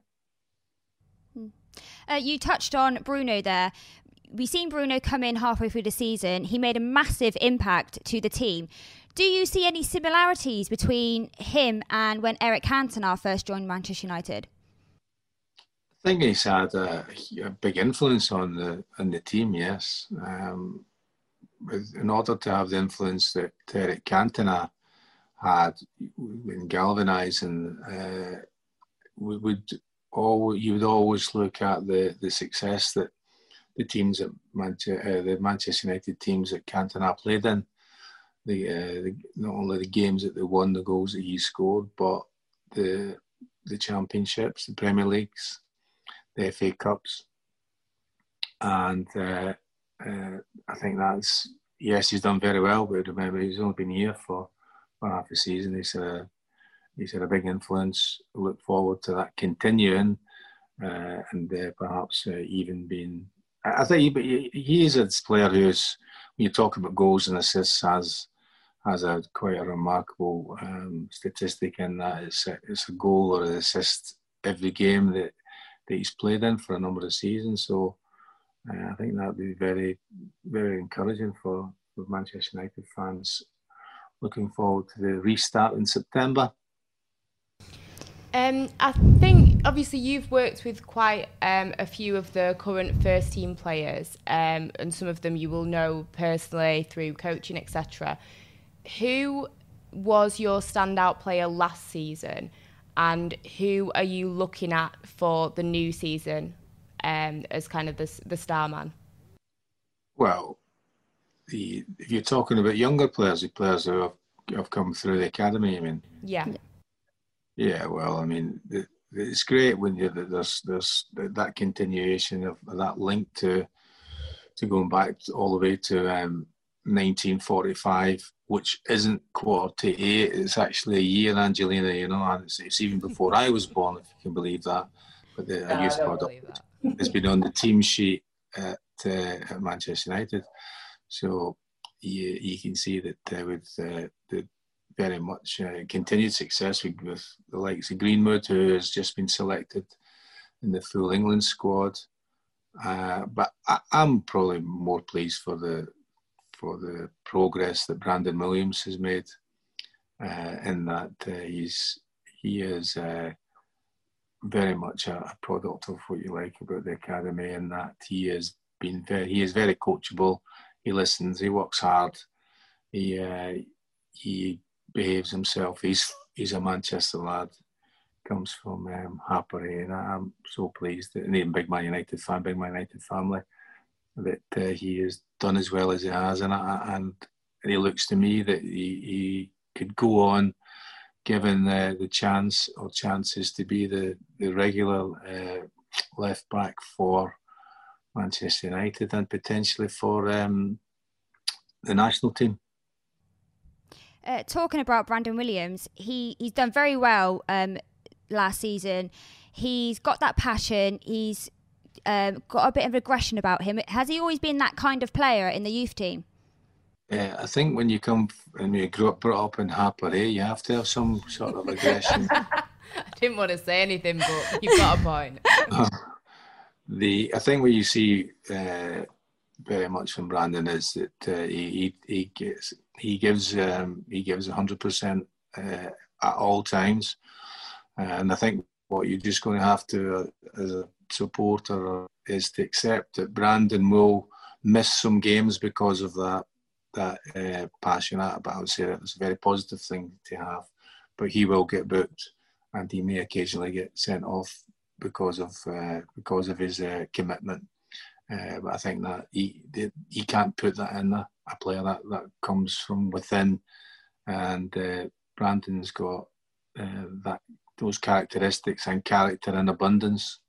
Uh, you touched on Bruno there. We've seen Bruno come in halfway through the season. He made a massive impact to the team. Do you see any similarities between him and when Eric Cantona first joined Manchester United? I think he's had a, a big influence on the on the team, yes. Um, in order to have the influence that Eric Cantona had in galvanising, uh, we would all you would always look at the, the success that the teams at Manchester, uh, the Manchester United teams that Cantona played in. The, uh, the not only the games that they won, the goals that he scored, but the the championships, the Premier Leagues, the F A Cups, and uh, uh, I think that's yes, he's done very well. But remember, he's only been here for, for half a season. He's a he's had a big influence. Look forward to that continuing, uh, and uh, perhaps uh, even being. I think he, he is a player who's, when you talk about goals and assists, has has a quite a remarkable um, statistic in that it's a, it's a goal or an assist every game that. that he's played in for a number of seasons. So uh, I think that would be very, very encouraging for, for Manchester United fans looking forward to the restart in September. Um, I think, obviously, you've worked with quite um, a few of the current first team players, um, and some of them you will know personally through coaching, et cetera. Who was your standout player last season? And who are you looking at for the new season um, as kind of the, the star man? Well, the, if you're talking about younger players, the players who have, have come through the academy, I mean. Yeah. Yeah, well, I mean, the, it's great when you, there's, there's that continuation of that link to to going back all the way to um, nineteen forty-five, which isn't quarter to eight. It's actually a year, Angelina, you know, and it's, it's even before I was born, if you can believe that. But the no, youth product has been on the team sheet at, uh, at Manchester United. So you, you can see that uh, with uh, the very much uh, continued success with, with the likes of Greenwood, who has just been selected in the full England squad. Uh, but I, I'm probably more pleased for the for the progress that Brandon Williams has made, uh, in that uh, he's he is uh, very much a, a product of what you like about the academy, and that he has been very he is very coachable. he listens, he works hard, he uh, he behaves himself. He's he's a Manchester lad, comes from um, Harper, and I'm so pleased that, and even big Man United fan, big Man United family, that uh, he has done as well as he has, and and, and he looks to me that he, he could go on, given uh, the chance or chances to be the the regular uh, left back for Manchester United and potentially for um, the national team. Uh, talking about Brandon Williams, he, he's done very well um, last season. He's got that passion. He's um, got a bit of aggression about him. Has he always been that kind of player in the youth team? Uh, I think when you come and you grew up, brought up in Harper, eh, you have to have some sort of aggression. I didn't want to say anything, but you've got a point. the I think what you see uh, very much from Brandon is that uh, he, he he gets he gives um, he gives a hundred percent at all times, and I think what you're just going to have to uh, as a supporter is to accept that Brandon will miss some games because of that that uh, passion. But I would say that it's a very positive thing to have, but he will get booked, and he may occasionally get sent off because of uh, because of his uh, commitment. Uh, but I think that he he can't put that in there. A player that, that comes from within, and uh, Brandon's got uh, that those characteristics and character in abundance.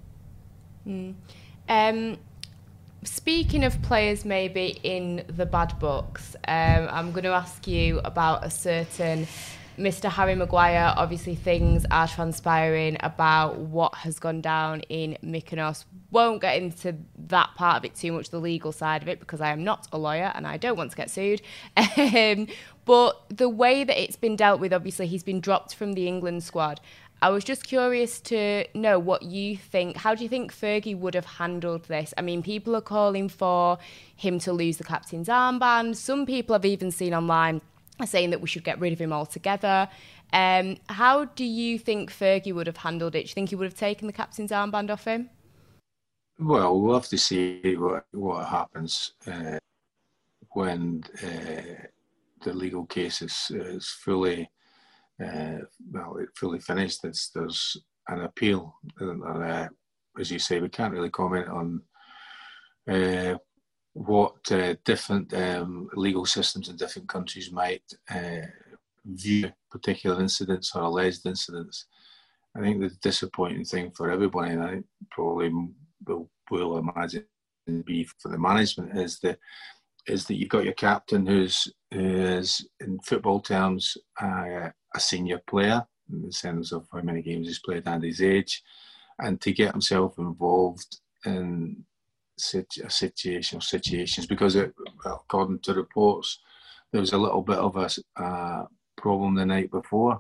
Mm. Um, speaking of players maybe in the bad books, um, I'm going to ask you about a certain Mister Harry Maguire. Obviously, things are transpiring about what has gone down in Mykonos. Won't get into that part of it too much, the legal side of it, because I am not a lawyer and I don't want to get sued. Um, but the way that it's been dealt with, obviously, he's been dropped from the England squad. I was just curious to know what you think. How do you think Fergie would have handled this? I mean, people are calling for him to lose the captain's armband. Some people have even seen online saying that we should get rid of him altogether. Um, how do you think Fergie would have handled it? Do you think he would have taken the captain's armband off him? Well, we'll have to see what, what happens uh, when uh, the legal case is, is fully uh, well, fully finished. It's, there's an appeal. Uh, as you say, we can't really comment on uh, what uh, different um, legal systems in different countries might uh, view particular incidents or alleged incidents. I think the disappointing thing for everybody, and I think probably will, will imagine be for the management, is the is that you've got your captain who's who is, in football terms, uh, a senior player in the sense of how many games he's played and his age, and to get himself involved in a situation or situations, because it, according to reports, there was a little bit of a uh, problem the night before.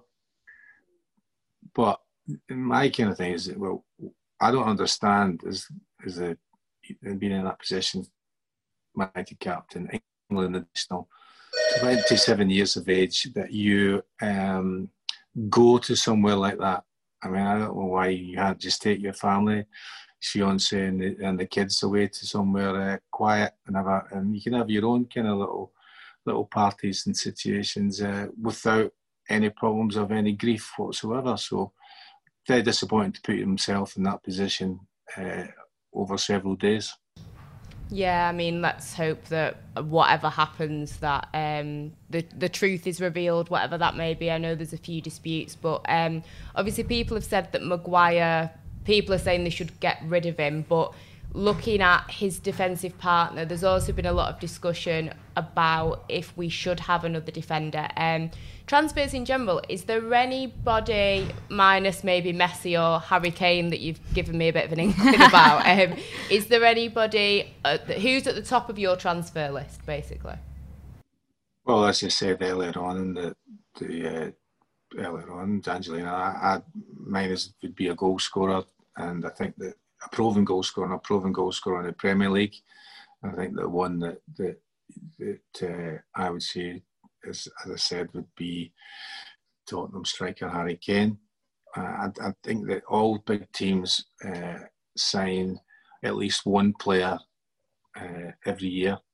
But my kind of thing is that, well, I don't understand as as a being in that position, United captain, England national, twenty-seven years of age, that you um, go to somewhere like that. I mean, I don't know why you can't just take your family, fiance and the, and the kids away to somewhere uh, quiet and have a, and you can have your own kind of little little parties and situations uh, without any problems of any grief whatsoever. So very disappointing to put himself in that position uh, over several days. Yeah, I mean, let's hope that whatever happens, that um, the the truth is revealed, whatever that may be. I know there's a few disputes, but um, obviously people have said that Maguire, people are saying they should get rid of him, but looking at his defensive partner, there's also been a lot of discussion about if we should have another defender. Um, transfers in general, is there anybody, minus maybe Messi or Harry Kane, that you've given me a bit of an inkling about, um, is there anybody at the, who's at the top of your transfer list, basically? Well, as I said earlier on, the, the uh, earlier on, Angelina, I, I, mine is, would be a goal scorer, and I think that a proven goal scorer and a proven goal scorer in the Premier League. I think the one that that, that uh, I would say, is, as I said, would be Tottenham striker Harry Kane. Uh, I, I think that all big teams uh, sign at least one player uh, every year,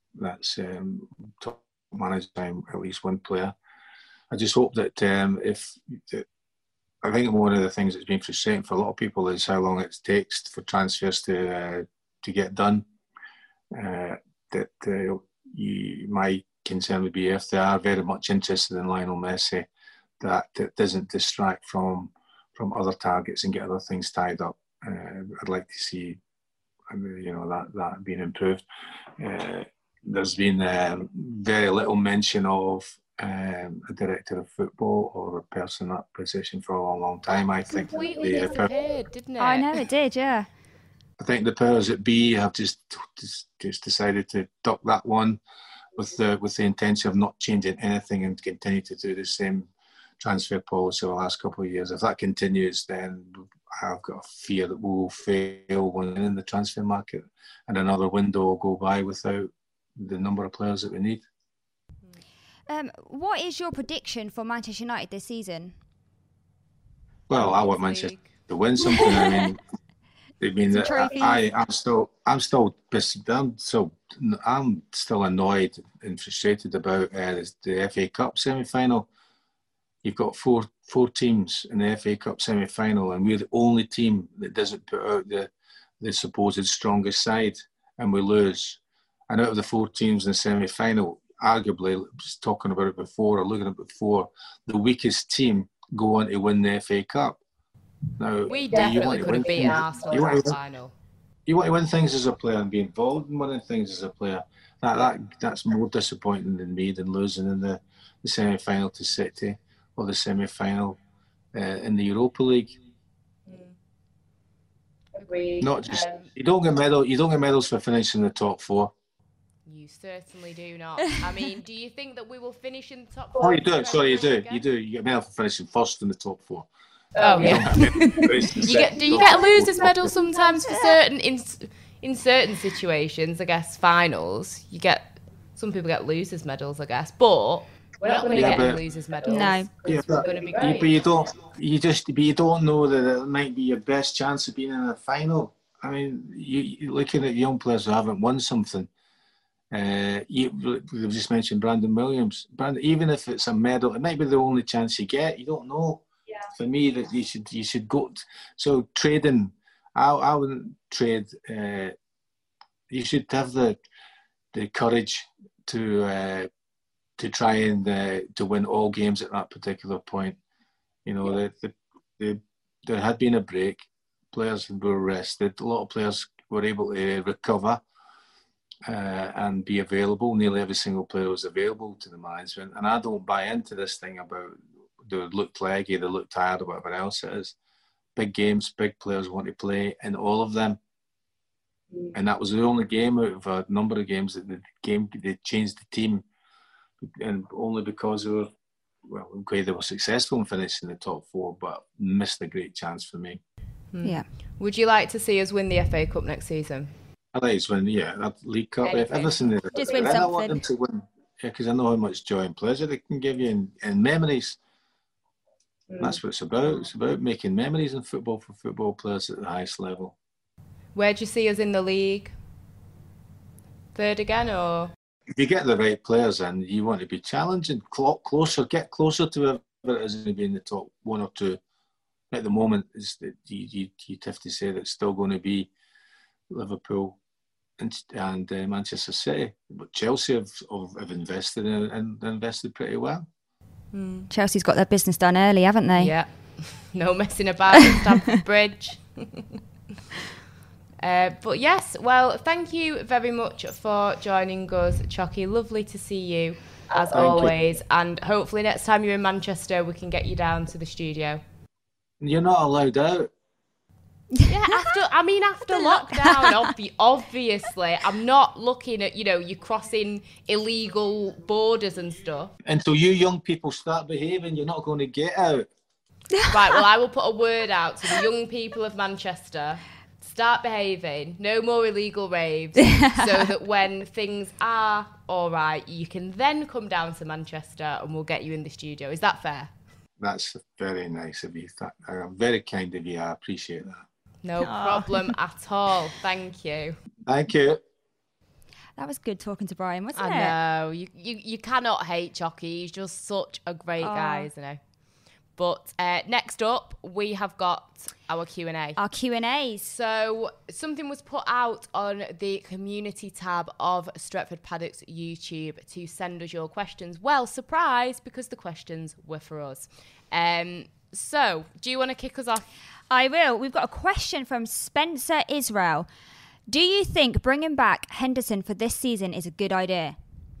that's um, top manager time, at least one player. I just hope that um, if that, I think one of the things that's been frustrating for a lot of people is how long it takes for transfers to uh, to get done. Uh, that uh, you, my concern would be if they are very much interested in Lionel Messi, that it doesn't distract from from other targets and get other things tied up. Uh, I'd like to see, you know, that that being improved. Uh, there's been um, very little mention of um, a director of football or a person in that position for a long, long time. I think completely the, disappeared, didn't it? I know it did, yeah. I think the powers that be have just just, just decided to duck that one with the with the intention of not changing anything and continue to do the same transfer policy the last couple of years. If that continues, then I've got a fear that we will fail when in the transfer market and another window will go by without the number of players that we need. Um, what is your prediction for Manchester United this season? Well, I want Manchester to win something. I mean, I mean, I, I, I'm still, I'm still, I'm so, I'm still annoyed and frustrated about uh, the F A Cup semi-final. You've got four, four teams in the F A Cup semi-final, and we're the only team that doesn't put out the, the supposed strongest side, and we lose. And out of the four teams in the semi-final, arguably, just talking about it before or looking at it before, the weakest team go on to win the F A Cup. Now, we definitely could have beaten Arsenal in the final. You want to win things as a player and be involved in winning things as a player. That that that's more disappointing than me than losing in the, the semi-final to City or the semi-final uh, in the Europa League. Mm. Agreed. Not just um, you don't get medal. You don't get medals for finishing in the top four. You certainly do not. I mean, do you think that we will finish in the top four? Oh, you do. Sorry, you do. You do. You get medal for finishing first in the top four. Oh yeah. you get, do you get a losers medal sometimes for certain in in certain situations? I guess finals. You get some people get losers medals. I guess, but we're not going to yeah, get any losers medals. No. Yeah, but, going to be great. But you don't. You just. But you don't know that it might be your best chance of being in a final. I mean, you, you're looking at young players who haven't won something. Uh, you, we've just mentioned Brandon Williams. Brandon, even if it's a medal, it might be the only chance you get. You don't know. Yeah. For me, that you should you should go. T- so trading, I I wouldn't trade. Uh, you should have the the courage to uh, to try and uh, to win all games at that particular point. You know, yeah. the, the, the, there had been a break. Players were rested. A lot of players were able to recover uh, and be available. Nearly every single player was available to the management. And I don't buy into this thing about they look leggy, they look tired, or whatever else it is. Big games, big players want to play in all of them. Mm. And that was the only game out of a number of games that the game they changed the team, and only because they were well, okay, they were successful in finishing the top four, but missed a great chance for me. Mm. Yeah. Would you like to see us win the F A Cup next season? I like to win, yeah, that League Cup. If everything, just win I something. want them to win, yeah, because I know how much joy and pleasure they can give you, and, and memories. Mm. That's what it's about. It's about making memories in football for football players at the highest level. Where do you see us in the league? Third again, or? If you get the right players in, you want to be challenging, closer, get closer to whoever it is going to be in the top one or two. At the moment, it's, you, you, you'd have to say that it's still going to be Liverpool and, and uh, Manchester City. But Chelsea have, have invested in, and invested pretty well. Mm. Chelsea's got their business done early, haven't they? Yeah. No messing about at Stamford Bridge. Uh, but yes, well, thank you very much for joining us, Chocky. Lovely to see you, as thank always. You. And hopefully next time you're in Manchester, we can get you down to the studio. You're not allowed out. Yeah, after, I mean, after lockdown, obvi- obviously, I'm not looking at, you know, you crossing illegal borders and stuff. Until you young people start behaving, you're not going to get out. Right, well, I will put a word out to the young people of Manchester. Start behaving, no more illegal raves, so that when things are all right, you can then come down to Manchester and we'll get you in the studio. Is that fair? That's very nice of you. Very kind of you. I appreciate that. No Aww. problem at all. Thank you. Thank you. That was good talking to Brian, wasn't I it? I know. You, you you cannot hate Chucky. He's just such a great Oh. guy, isn't he? But uh, next up, we have got our Q and A. Our Q and A's. So something was put out on the community tab of Stretford Paddock's YouTube to send us your questions. Well, surprise, because the questions were for us. Um, so, do you want to kick us off? I will. We've got a question from Spencer Israel. Do you think bringing back Henderson for this season is a good idea?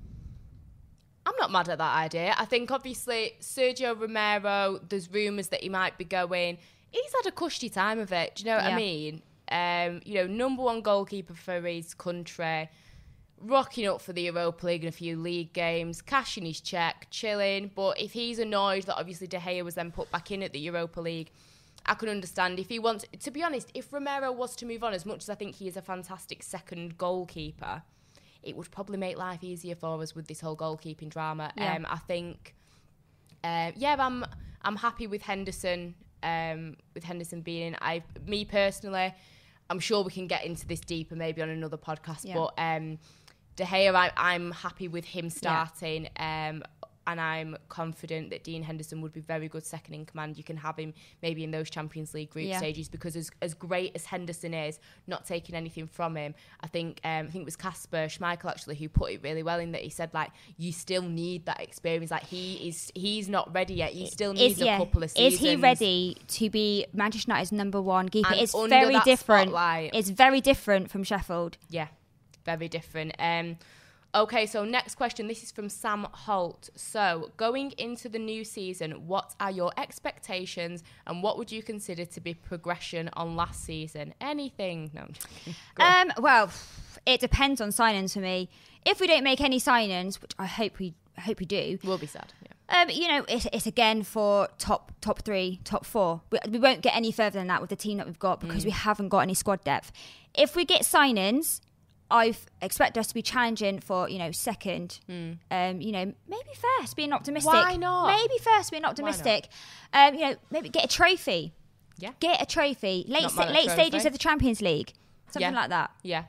I'm not mad at that idea. I think, obviously, Sergio Romero, there's rumours that he might be going. He's had a cushy time of it. Do you know what Yeah. I mean? Um, you know, number one goalkeeper for his country, rocking up for the Europa League and a few league games, cashing his cheque, chilling. But if he's annoyed that obviously De Gea was then put back in at the Europa League, I can understand. If he wants, to be honest, if Romero was to move on, as much as I think he is a fantastic second goalkeeper, it would probably make life easier for us with this whole goalkeeping drama. Yeah. Um, I think, uh, yeah, I'm I'm happy with Henderson. Um, with Henderson being, I me personally, I'm sure we can get into this deeper maybe on another podcast. Yeah. But um, De Gea, I, I'm happy with him starting. Yeah. Um, and I'm confident that Dean Henderson would be very good second in command. You can have him maybe in those Champions League group Yeah. stages, because as as great as Henderson is, not taking anything from him, I think um, I think it was Kasper Schmeichel actually who put it really well in that he said, like, you still need that experience. Like, he is he's not ready yet. He still needs Is, a yeah. couple of seasons. Is he ready to be Manchester United's number one keeper? And It's under very that different. spotlight. It's very different from Sheffield. Yeah, very different. Um, okay, so next question. This is from Sam Holt. So, going into the new season, what are your expectations and what would you consider to be progression on last season? Anything? No, I'm joking. Go on. Um, well, it depends on signings for me. If we don't make any signings, which I hope we I hope we do, We'll be sad. Yeah. Um, you know, it's, it's again for top top three, top four. We, we won't get any further than that with the team that we've got because Mm. we haven't got any squad depth. If we get signings, I expect us to be challenging for, you know, second. Mm. Um, you know, maybe first, being optimistic. Why not? Maybe first, being optimistic. Um, you know, maybe get a trophy. Yeah. Get a trophy. Late Not mad sta- at late trophy. stages of the Champions League. Something Yeah. like that. Yeah.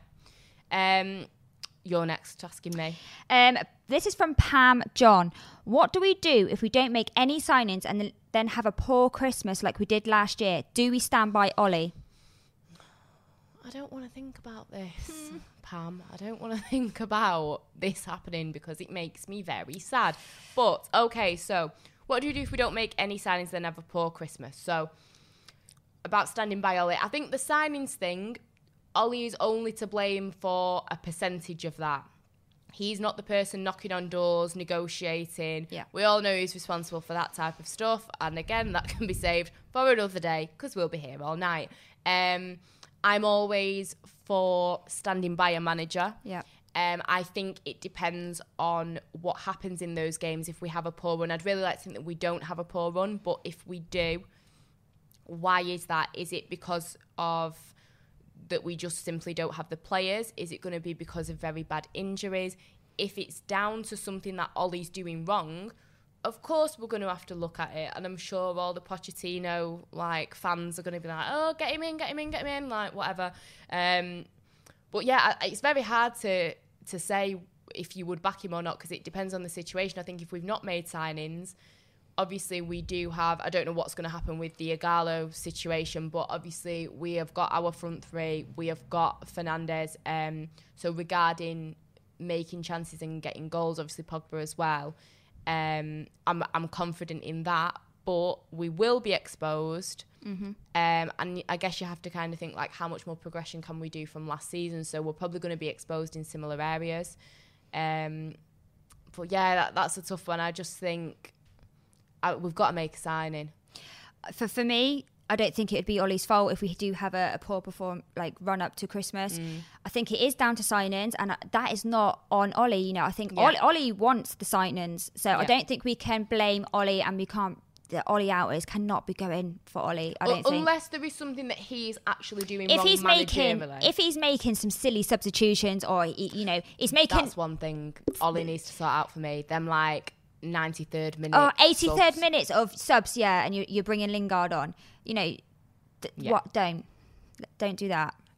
Um, you're next asking me. Um, this is from Pam John. What do we do if we don't make any signings and then- then have a poor Christmas like we did last year? Do we stand by Ollie? I don't want to think about this, Pam. I don't want to think about this happening because it makes me very sad. But, okay, so what do we do if we don't make any signings then have a poor Christmas? So, about standing by Ollie. I think the signings thing, Ollie is only to blame for a percentage of that. He's not the person knocking on doors, negotiating. Yeah. We all know he's responsible for that type of stuff. And again, that can be saved for another day because we'll be here all night. Um, I'm always for standing by a manager. Yeah. Um, I think it depends on what happens in those games if we have a poor run. I'd really like to think that we don't have a poor run, but if we do, why is that? Is it because of that we just simply don't have the players? Is it going to be because of very bad injuries? If it's down to something that Ollie's doing wrong, of course we're going to have to look at it. And I'm sure all the Pochettino like fans are going to be like, oh, get him in, get him in, get him in, like whatever. Um, but yeah, it's very hard to to say if you would back him or not because it depends on the situation. I think if we've not made signings, obviously we do have, I don't know what's going to happen with the Ighalo situation, but obviously we have got our front three, we have got Fernandes. Um, so regarding making chances and getting goals, obviously Pogba as well, um, I'm, I'm confident in that, but we will be exposed. Mm-hmm. Um, and I guess you have to kind of think like how much more progression can we do from last season? So we're probably going to be exposed in similar areas. Um, but yeah, that, that's a tough one. I just think I, we've got to make a signing. For for me, I don't think it would be Ollie's fault if we do have a, a poor perform like run up to Christmas. Mm. I think it is down to signings, and that is not on Ollie. You know, I think Yeah. Ollie, Ollie wants the signings, so I Yeah. don't think we can blame Ollie, and we can't. The Ollie outers cannot be going for Ollie. I don't U- think. Unless there is something that he's actually doing if wrong he's making managerially. if he's making some silly substitutions, or he, you know, he's making That's one thing Ollie needs to sort out for me. Them like ninety-third minute. oh eighty-third subs. minutes of subs, yeah, and you, you're bringing Lingard on. You know, th- Yeah. what? Don't don't do that.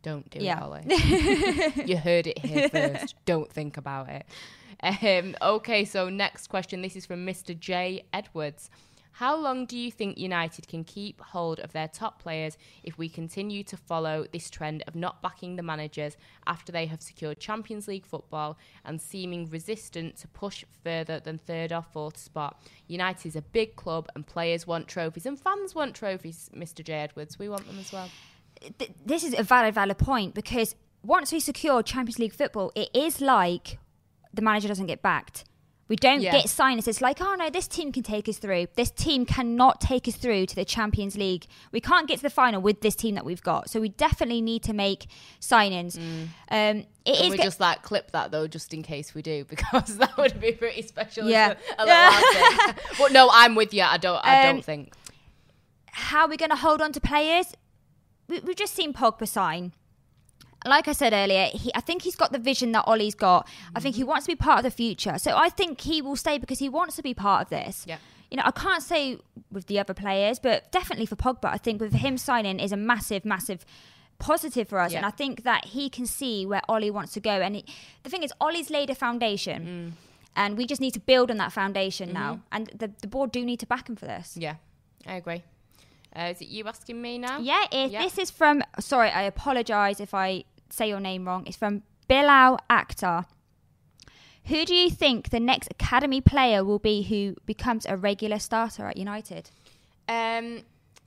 Don't do Yeah. it, Ollie. You heard it here first. Don't think about it. Um, okay, so next question. This is from Mister J. Edwards. How long do you think United can keep hold of their top players if we continue to follow this trend of not backing the managers after they have secured Champions League football and seeming resistant to push further than third or fourth spot? United is a big club and players want trophies and fans want trophies, Mister J. Edwards. We want them as well. This is a valid, valid point, because once we secure Champions League football, it is like the manager doesn't get backed. We don't Yeah. get signings. It's like, oh no, this team can take us through. This team cannot take us through to the Champions League. We can't get to the final with this team that we've got. So we definitely need to make signings. Mm. Um, it and is we get- just like clip that though, just in case we do, because that would be pretty special. Yeah. a, a little outtake. But no, I'm with you. I don't. I Um, don't think. How are we going to hold on to players? We, we've just seen Pogba sign. Like I said earlier, he, I think he's got the vision that Ollie's got. I think he wants to be part of the future. So I think he will stay because he wants to be part of this. Yeah. You know, I can't say with the other players, but definitely for Pogba, I think with him signing is a massive, massive positive for us. Yeah. And I think that he can see where Ollie wants to go. And he, the thing is, Ollie's laid a foundation. And we just need to build on that foundation Mm-hmm. now. And the, the board do need to back him for this. Yeah, I agree. Uh, is it you asking me now? Yeah, it, Yeah. this is from, sorry, I apologise if I say your name wrong. It's from Bilal Akhtar. Who do you think the next academy player will be who becomes a regular starter at United? Um,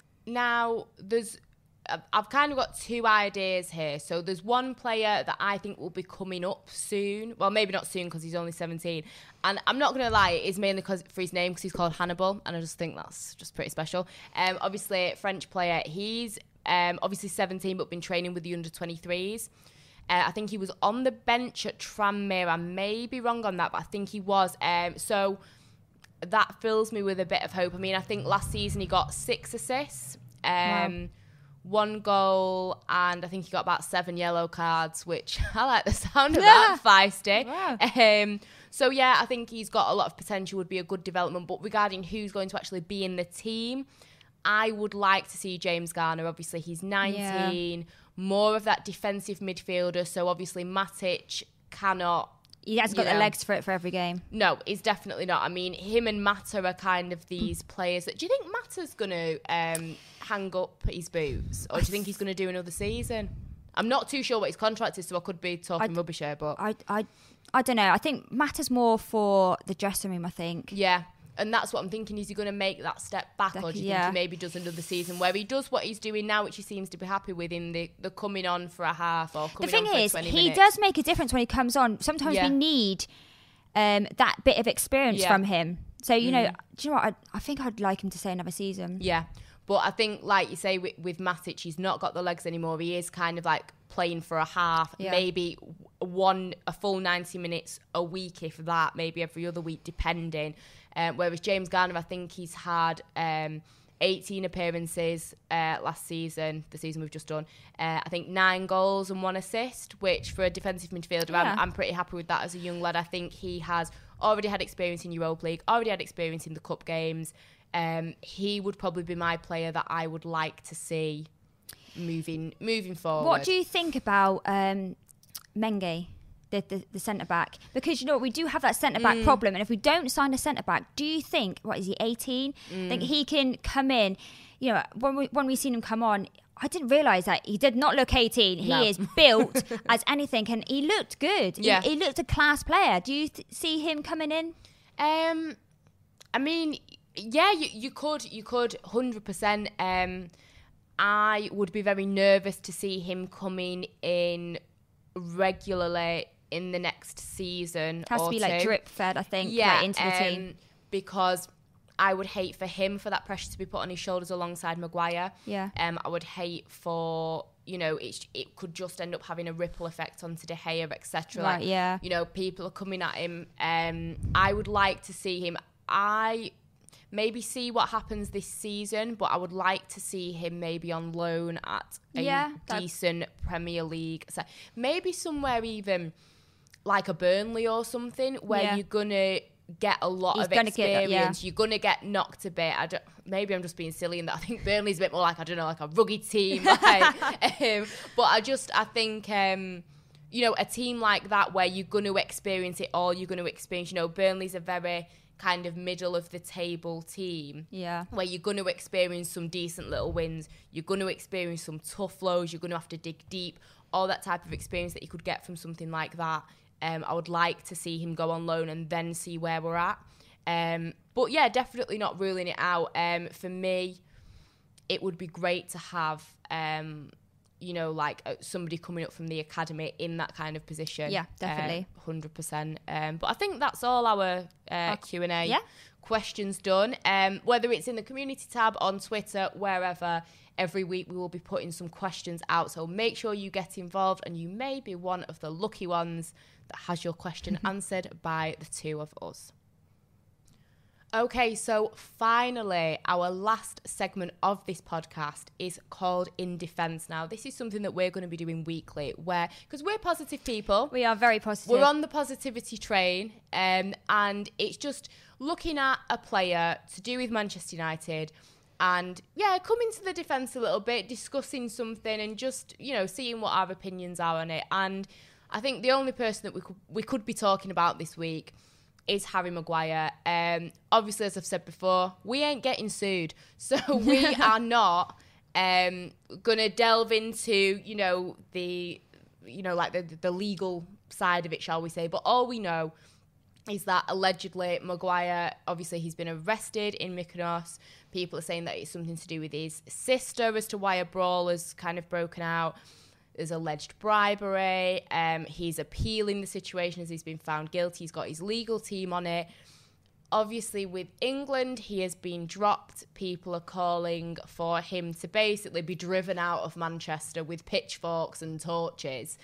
now, there's, I've- I've kind of got two ideas here. So there's one player that I think will be coming up soon. Well, maybe not soon because he's only seventeen. And I'm not going to lie, it is mainly cause, for his name because he's called Hannibal. And I just think that's just pretty special. Um, obviously, French player. He's um, obviously seventeen but been training with the under twenty-threes. Uh, I think he was on the bench at Tranmere. I may be wrong on that, but I think he was. Um, so that fills me with a bit of hope. I mean, I think last season he got six assists, um, Wow. one goal, and I think he got about seven yellow cards, which I like the sound of that, feisty. Wow. Um, so, yeah, I think he's got a lot of potential, would be a good development. But regarding who's going to actually be in the team, I would like to see James Garner. Obviously, he's nineteen. Yeah. More of that defensive midfielder. So, obviously, Matic cannot... He hasn't got you the know, legs for it for every game. No, he's definitely not. I mean, him and Mata are kind of these players that... Do you think Mata's going to um, hang up his boots? Or do you think he's going to do another season? I'm not too sure what his contract is, so I could be talking I, rubbish here, but... I, I, I don't know. I think Mata's more for the dressing room, I think. Yeah. And that's what I'm thinking. Is he going to make that step back, or do you yeah. think he maybe does another season where he does what he's doing now, which he seems to be happy with in the, the coming on for a half or coming the thing on for is, twenty he minutes? does make a difference when he comes on. Sometimes Yeah. we need um, that bit of experience Yeah. from him. So, you know, Mm. do you know what? I, I think I'd like him to stay another season. Yeah. But I think, like you say, with, with Matic, he's not got the legs anymore. He is kind of like playing for a half, Yeah. maybe one, a full ninety minutes a week, if that, maybe every other week, depending. Um, whereas James Garner, I think he's had um, eighteen appearances uh, last season, the season we've just done. Uh, I think nine goals and one assist, which for a defensive midfielder, Yeah. I'm, I'm pretty happy with that as a young lad. I think he has already had experience in Europa League, already had experience in the cup games. Um, he would probably be my player that I would like to see moving moving forward. What do you think about um, Menge, the, the, the centre-back? Because, you know, we do have that centre-back Mm. problem. And if we don't sign a centre-back, do you think, what is he, eighteen? Mm. Think he can come in, you know, when we when we seen him come on, I didn't realise that he did not look eighteen. He No. is built as anything, and he looked good. Yeah. He, he looked a class player. Do you th- see him coming in? Um, I mean, yeah, you, you could, you could, one hundred percent. Um, I would be very nervous to see him coming in regularly in the next season. It has or to be like two. drip fed, I think, Yeah, like, into the um, team. because I would hate for him for that pressure to be put on his shoulders alongside Maguire. Yeah. Um, I would hate for, you know, it it could just end up having a ripple effect onto De Gea, et cetera. Right, like, yeah. You know, people are coming at him. Um, I would like to see him. I maybe see what happens this season, but I would like to see him maybe on loan at a Yeah, that- decent Premier League. So maybe somewhere even like a Burnley or something where Yeah. you're gonna get a lot He's of gonna experience. Get, yeah. You're going to get knocked a bit. I don't, maybe I'm just being silly in that I think Burnley's a bit more like, I don't know, like a rugged team. Like, um, but I just, I think, um, you know, a team like that where you're going to experience it all, you're going to experience, you know, Burnley's a very kind of middle of the table team. Yeah. Where you're going to experience some decent little wins. You're going to experience some tough lows. You're going to have to dig deep. All that type of experience that you could get from something like that. Um, I would like to see him go on loan and then see where we're at. Um, but yeah, definitely not ruling it out. Um, for me, it would be great to have, um, you know, like uh, somebody coming up from the academy in that kind of position. Yeah, definitely. Uh, one hundred percent. Um, but I think that's all our uh, Q and A yeah. questions done. Um, whether it's in the community tab, on Twitter, wherever, every week we will be putting some questions out. So make sure you get involved and you may be one of the lucky ones that has your question answered by the two of us. Okay, so finally, our last segment of this podcast is called In Defence. Now, this is something that we're going to be doing weekly, where, because we're positive people. We are very positive. We're on the positivity train, um, and it's just looking at a player to do with Manchester United and, yeah, coming to the defence a little bit, discussing something and just, you know, seeing what our opinions are on it. And I think the only person that we could, we could be talking about this week is Harry Maguire. Um, obviously, as I've said before, we ain't getting sued. So we are not um, going to delve into, you know, the, you know, like the, the legal side of it, shall we say. But all we know is that allegedly Maguire, obviously he's been arrested in Mykonos. People are saying that it's something to do with his sister as to why a brawl has kind of broken out. There's alleged bribery. Um, he's appealing the situation as he's been found guilty. He's got his legal team on it. Obviously, with England, he has been dropped. People are calling for him to basically be driven out of Manchester with pitchforks and torches.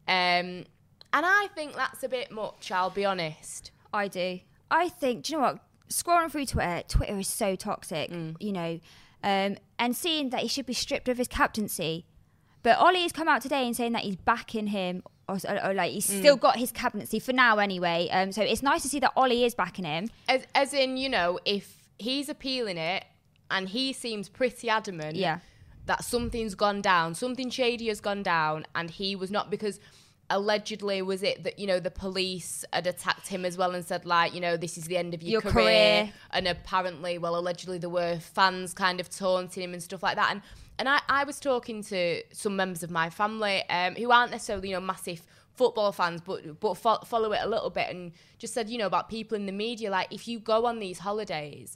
Um, and I think that's a bit much, I'll be honest. I do. I think, do you know what? Scrolling through Twitter, Twitter is so toxic, mm. you know, um, and seeing that he should be stripped of his captaincy. But Ollie has come out today and saying that he's backing him, or, or, or like he's mm. still got his captaincy for now anyway. Um, so it's nice to see that Ollie is backing him. As, as in, you know, if he's appealing it and he seems pretty adamant yeah. that something's gone down, something shady has gone down, and he was not, because allegedly was it that, you know, the police had attacked him as well and said, like, you know, this is the end of your, your career. career. And apparently, well, allegedly there were fans kind of taunting him and stuff like that. And And I, I was talking to some members of my family um, who aren't necessarily, you know, massive football fans, but but fo- follow it a little bit, and just said, you know, about people in the media, like, if you go on these holidays,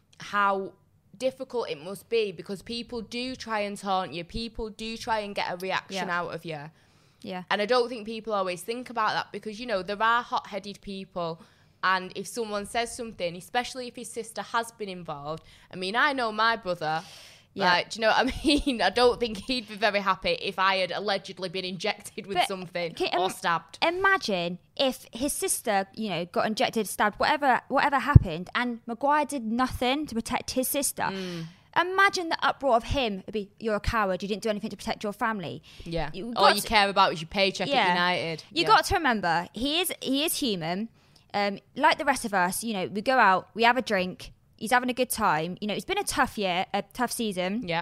how difficult it must be, because people do try and taunt you. People do try and get a reaction yeah. out of you. Yeah. And I don't think people always think about that, because, you know, there are hot-headed people. And if someone says something, especially if his sister has been involved, I mean, I know my brother... Yeah. Like, do you know what I mean? I don't think he'd be very happy if I had allegedly been injected with but something can, or um, stabbed. Imagine if his sister, you know, got injected, stabbed, whatever whatever happened, and Maguire did nothing to protect his sister. Mm. Imagine the uproar of him. It'd be, you're a coward, you didn't do anything to protect your family. Yeah. All you to, care about is your paycheck yeah. at United. You yeah. got to remember, he is he is human. Um, like the rest of us, you know, we go out, we have a drink, he's having a good time. You know, it's been a tough year, a tough season. Yeah.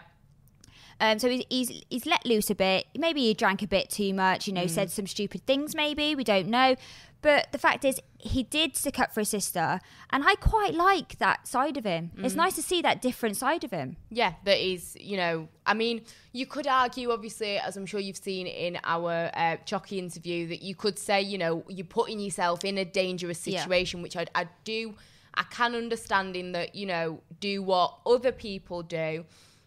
Um, so he's, he's he's let loose a bit. Maybe he drank a bit too much, you know, mm. said some stupid things maybe. We don't know. But the fact is, he did stick up for his sister. And I quite like that side of him. Mm. It's nice to see that different side of him. Yeah, that is, you know, I mean, you could argue, obviously, as I'm sure you've seen in our uh, Chocky interview, that you could say, you know, you're putting yourself in a dangerous situation, yeah. which I, I do, I can understand in that, you know, do what other people do.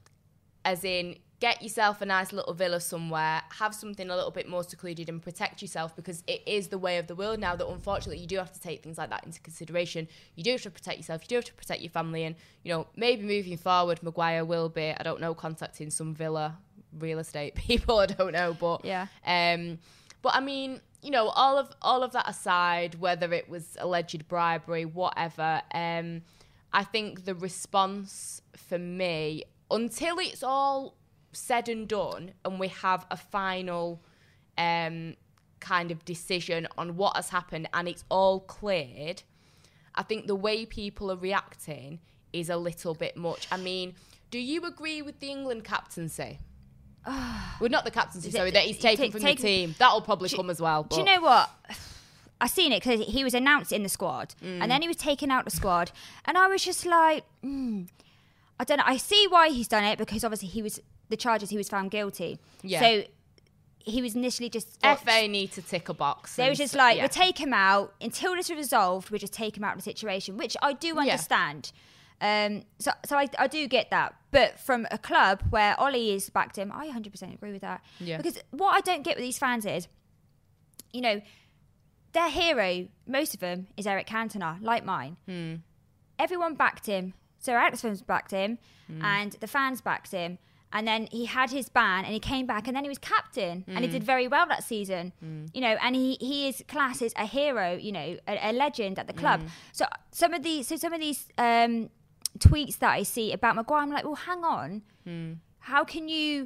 As in, get yourself a nice little villa somewhere, have something a little bit more secluded and protect yourself, because it is the way of the world now that unfortunately you do have to take things like that into consideration. You do have to protect yourself, you do have to protect your family, and, you know, maybe moving forward, Maguire will be, I don't know, contacting some villa real estate people, I don't know, but yeah. Um, but I mean, you know, all of all of that aside, whether it was alleged bribery, whatever, um, I think the response for me, until it's all said and done and we have a final um, kind of decision on what has happened and it's all cleared, I think the way people are reacting is a little bit much. I mean, do you agree with the England captaincy? Well, not the captaincy, sorry, that he's taken t- from take, the team. That'll probably do, come as well. But. Do you know what? I seen it because he was announced in the squad, mm. and then he was taken out the squad, and I was just like, mm, I don't know. I see why he's done it, because obviously he was the charges he was found guilty. Yeah. So he was initially just F A need to tick a box. They were just like, yeah. we'll take him out until this is resolved. We'll just take him out of the situation, which I do understand. Yeah. Um, so, so I, I do get that. But from a club where Ollie is backed him, I one hundred percent agree with that. Yeah. Because what I don't get with these fans is, you know, their hero, most of them, is Eric Cantona, like mine. Hmm. Everyone backed him. Sir Alex Ferguson's backed him, hmm. and the fans backed him. And then he had his ban, and he came back, and then he was captain, mm. and he did very well that season. Mm. You know, and he, he is classed as a hero, you know, a, a legend at the club. Mm. So some of these, so some of these um, tweets that I see about Maguire, I'm like, well, hang on, mm. how can you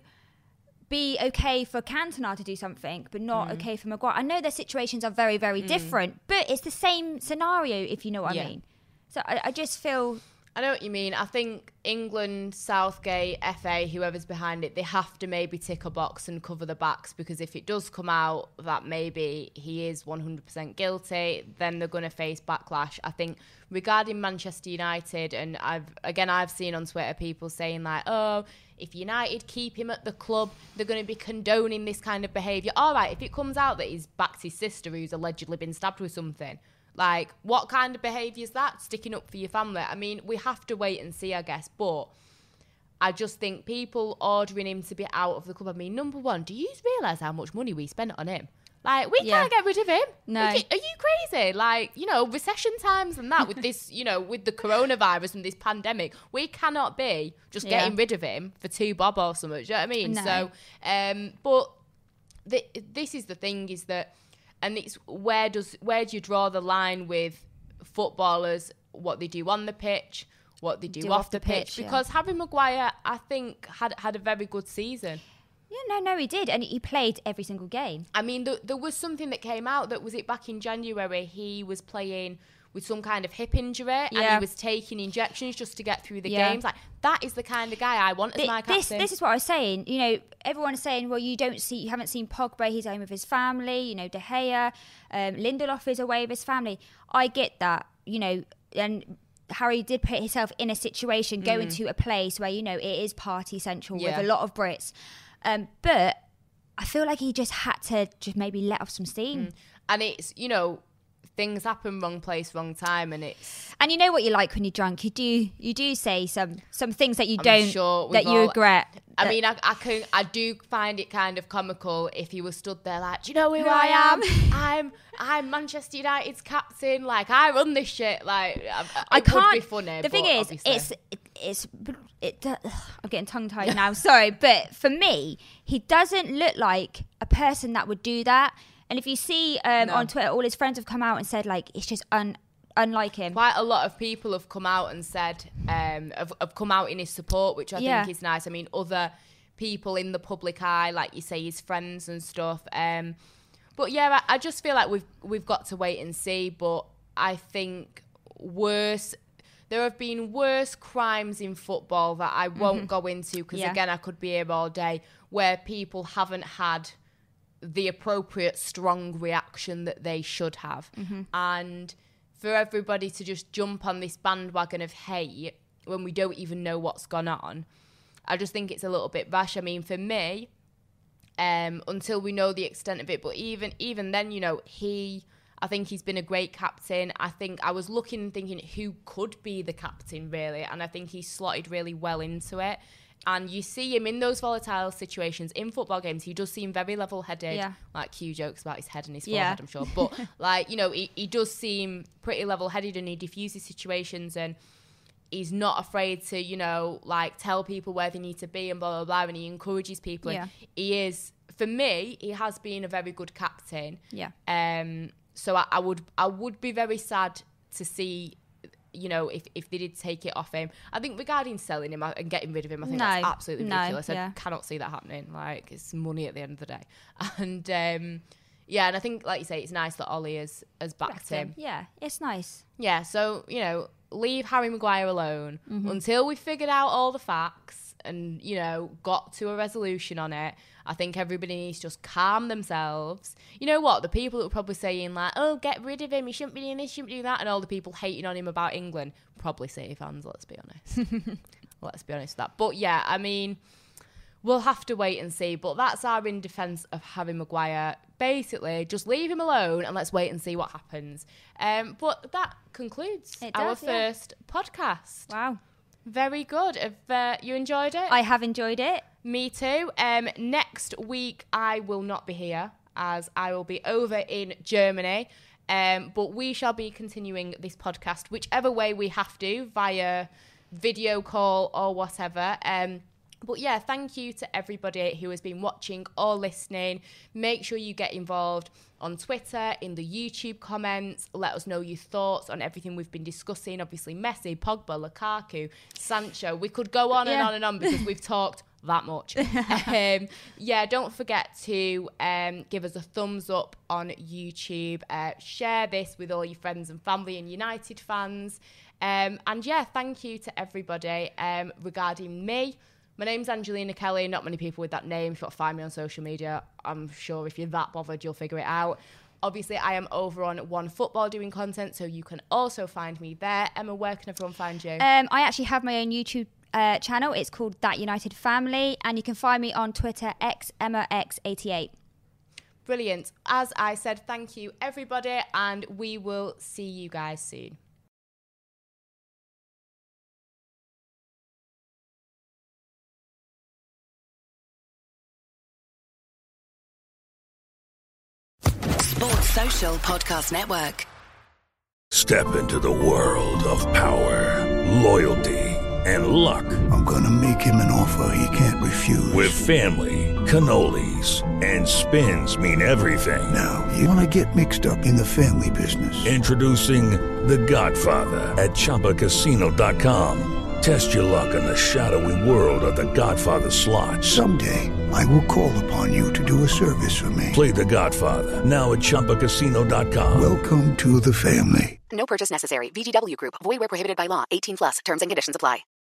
be okay for Cantona to do something, but not mm. okay for Maguire? I know their situations are very, very mm. different, but it's the same scenario, if you know what yeah. I mean. So I, I just feel. I know what you mean. I think England, Southgate, F A, whoever's behind it, they have to maybe tick a box and cover the backs, because if it does come out that maybe he is one hundred percent guilty, then they're going to face backlash. I think regarding Manchester United, and I've again, I've seen on Twitter people saying like, oh, if United keep him at the club, they're going to be condoning this kind of behaviour. All right, if it comes out that he's backed his sister who's allegedly been stabbed with something, like, what kind of behaviour is that? Sticking up for your family? I mean, we have to wait and see, I guess. But I just think people ordering him to be out of the club. I mean, number one, do you realise how much money we spent on him? Like, we yeah. can't get rid of him. No. Are you, are you crazy? Like, you know, recession times and that with this, you know, with the coronavirus and this pandemic, we cannot be just yeah. getting rid of him for two bob or something. Do you know what I mean? No. So, um, but the, this is the thing, is that, and it's where does where do you draw the line with footballers, what they do on the pitch, what they do, do off, off the pitch? pitch because yeah. Harry Maguire, I think, had had a very good season. Yeah, no, no, he did, and he played every single game. I mean, there, there was something that came out that was it back in January. He was playing with some kind of hip injury, yeah. and he was taking injections just to get through the yeah. games. Like, that is the kind of guy I want as the, my captain. This, this is what I was saying. You know, everyone is saying, well, you don't see, you haven't seen Pogba. He's home with his family. You know, De Gea, um, Lindelof is away with his family. I get that. You know, and Harry did put himself in a situation, mm. going to a place where, you know, it is party central yeah. with a lot of Brits. Um, but I feel like he just had to just maybe let off some steam. Mm. And it's, you know, things happen, wrong place, wrong time, and it's. And you know what you're like when you're drunk. You do, you do say some some things that you I'm don't, sure that you all, regret. I mean, I, I can, I do find it kind of comical if you were stood there like, do you know who, who I am? I'm, I'm Manchester United's captain. Like, I run this shit. Like, it I can't. Would be funny. The thing is, obviously. it's, it, it's, it. Uh, I'm getting tongue tied now. Sorry, but for me, he doesn't look like a person that would do that. And if you see um, no. on Twitter, all his friends have come out and said, like, it's just un- unlike him. Quite a lot of people have come out and said, um, have, have come out in his support, which I yeah. think is nice. I mean, other people in the public eye, like you say, his friends and stuff. Um, but yeah, I, I just feel like we've we've got to wait and see. But I think worse, there have been worse crimes in football that I won't mm-hmm. go into, because yeah. again, I could be here all day, where people haven't had the appropriate strong reaction that they should have. Mm-hmm. And for everybody to just jump on this bandwagon of hate when we don't even know what's gone on, I just think it's a little bit rash. I mean, for me, um, until we know the extent of it, but even even then, you know, he, I think he's been a great captain. I think I was looking and thinking who could be the captain, really, and I think he's slotted really well into it. And you see him in those volatile situations in football games. He does seem very level-headed. Yeah. Like, Q jokes about his head and his forehead, yeah. I'm sure. But, like, you know, he, he does seem pretty level-headed, and he diffuses situations, and he's not afraid to, you know, like, tell people where they need to be and blah, blah, blah, and he encourages people. Yeah. And he is, for me, he has been a very good captain. Yeah. Um. So I, I would I would be very sad to see, you know, if, if they did take it off him. I think regarding selling him and getting rid of him, I think no, that's absolutely ridiculous. No, yeah. I cannot see that happening. Like, it's money at the end of the day. And, um, Yeah, and I think, like you say, it's nice that Ollie has, has backed, backed him. him. Yeah, it's nice. Yeah, so, you know, leave Harry Maguire alone mm-hmm. until we figured out all the facts and, you know, got to a resolution on it. I think everybody needs to just calm themselves. You know what? The people that were probably saying, like, oh, get rid of him, he shouldn't be doing this, shouldn't be doing that, and all the people hating on him about England, probably City fans, let's be honest. Let's be honest with that. But, yeah, I mean... We'll have to wait and see, but that's our in defence of Harry Maguire. Basically, just leave him alone and let's wait and see what happens. Um, but that concludes it our does, yeah. first podcast. Wow. Very good. Have uh, you enjoyed it? I have enjoyed it. Me too. Um, next week, I will not be here as I will be over in Germany. Um, but we shall be continuing this podcast whichever way we have to, via video call or whatever. Um But yeah, thank you to everybody who has been watching or listening. Make sure you get involved on Twitter, in the YouTube comments. Let us know your thoughts on everything we've been discussing. Obviously, Messi, Pogba, Lukaku, Sancho. We could go on yeah. and on and on because we've talked that much. um, yeah, don't forget to um, give us a thumbs up on YouTube. Uh, share this with all your friends and family and United fans. Um, and yeah, thank you to everybody. Um, regarding me, my name's Angelina Kelly. Not many people with that name. If you want to find me on social media, I'm sure if you're that bothered, you'll figure it out. Obviously, I am over on One Football doing content, so you can also find me there. Emma, where can everyone find you? Um, I actually have my own YouTube uh, channel. It's called That United Family, and you can find me on Twitter, X Emma X eighty-eight. Brilliant. As I said, thank you, everybody, and we will see you guys soon. Sports Social Podcast Network. Step into the world of power, loyalty, and luck. I'm gonna make him an offer he can't refuse. With family, cannolis, and spins mean everything. Now, you wanna get mixed up in the family business. Introducing The Godfather at Chumba Casino dot com. Test your luck in the shadowy world of The Godfather slot. Someday, I will call upon you to do a service for me. Play The Godfather, now at Chumba Casino dot com. Welcome to the family. No purchase necessary. V G W Group. Void where prohibited by law. eighteen plus. Terms and conditions apply.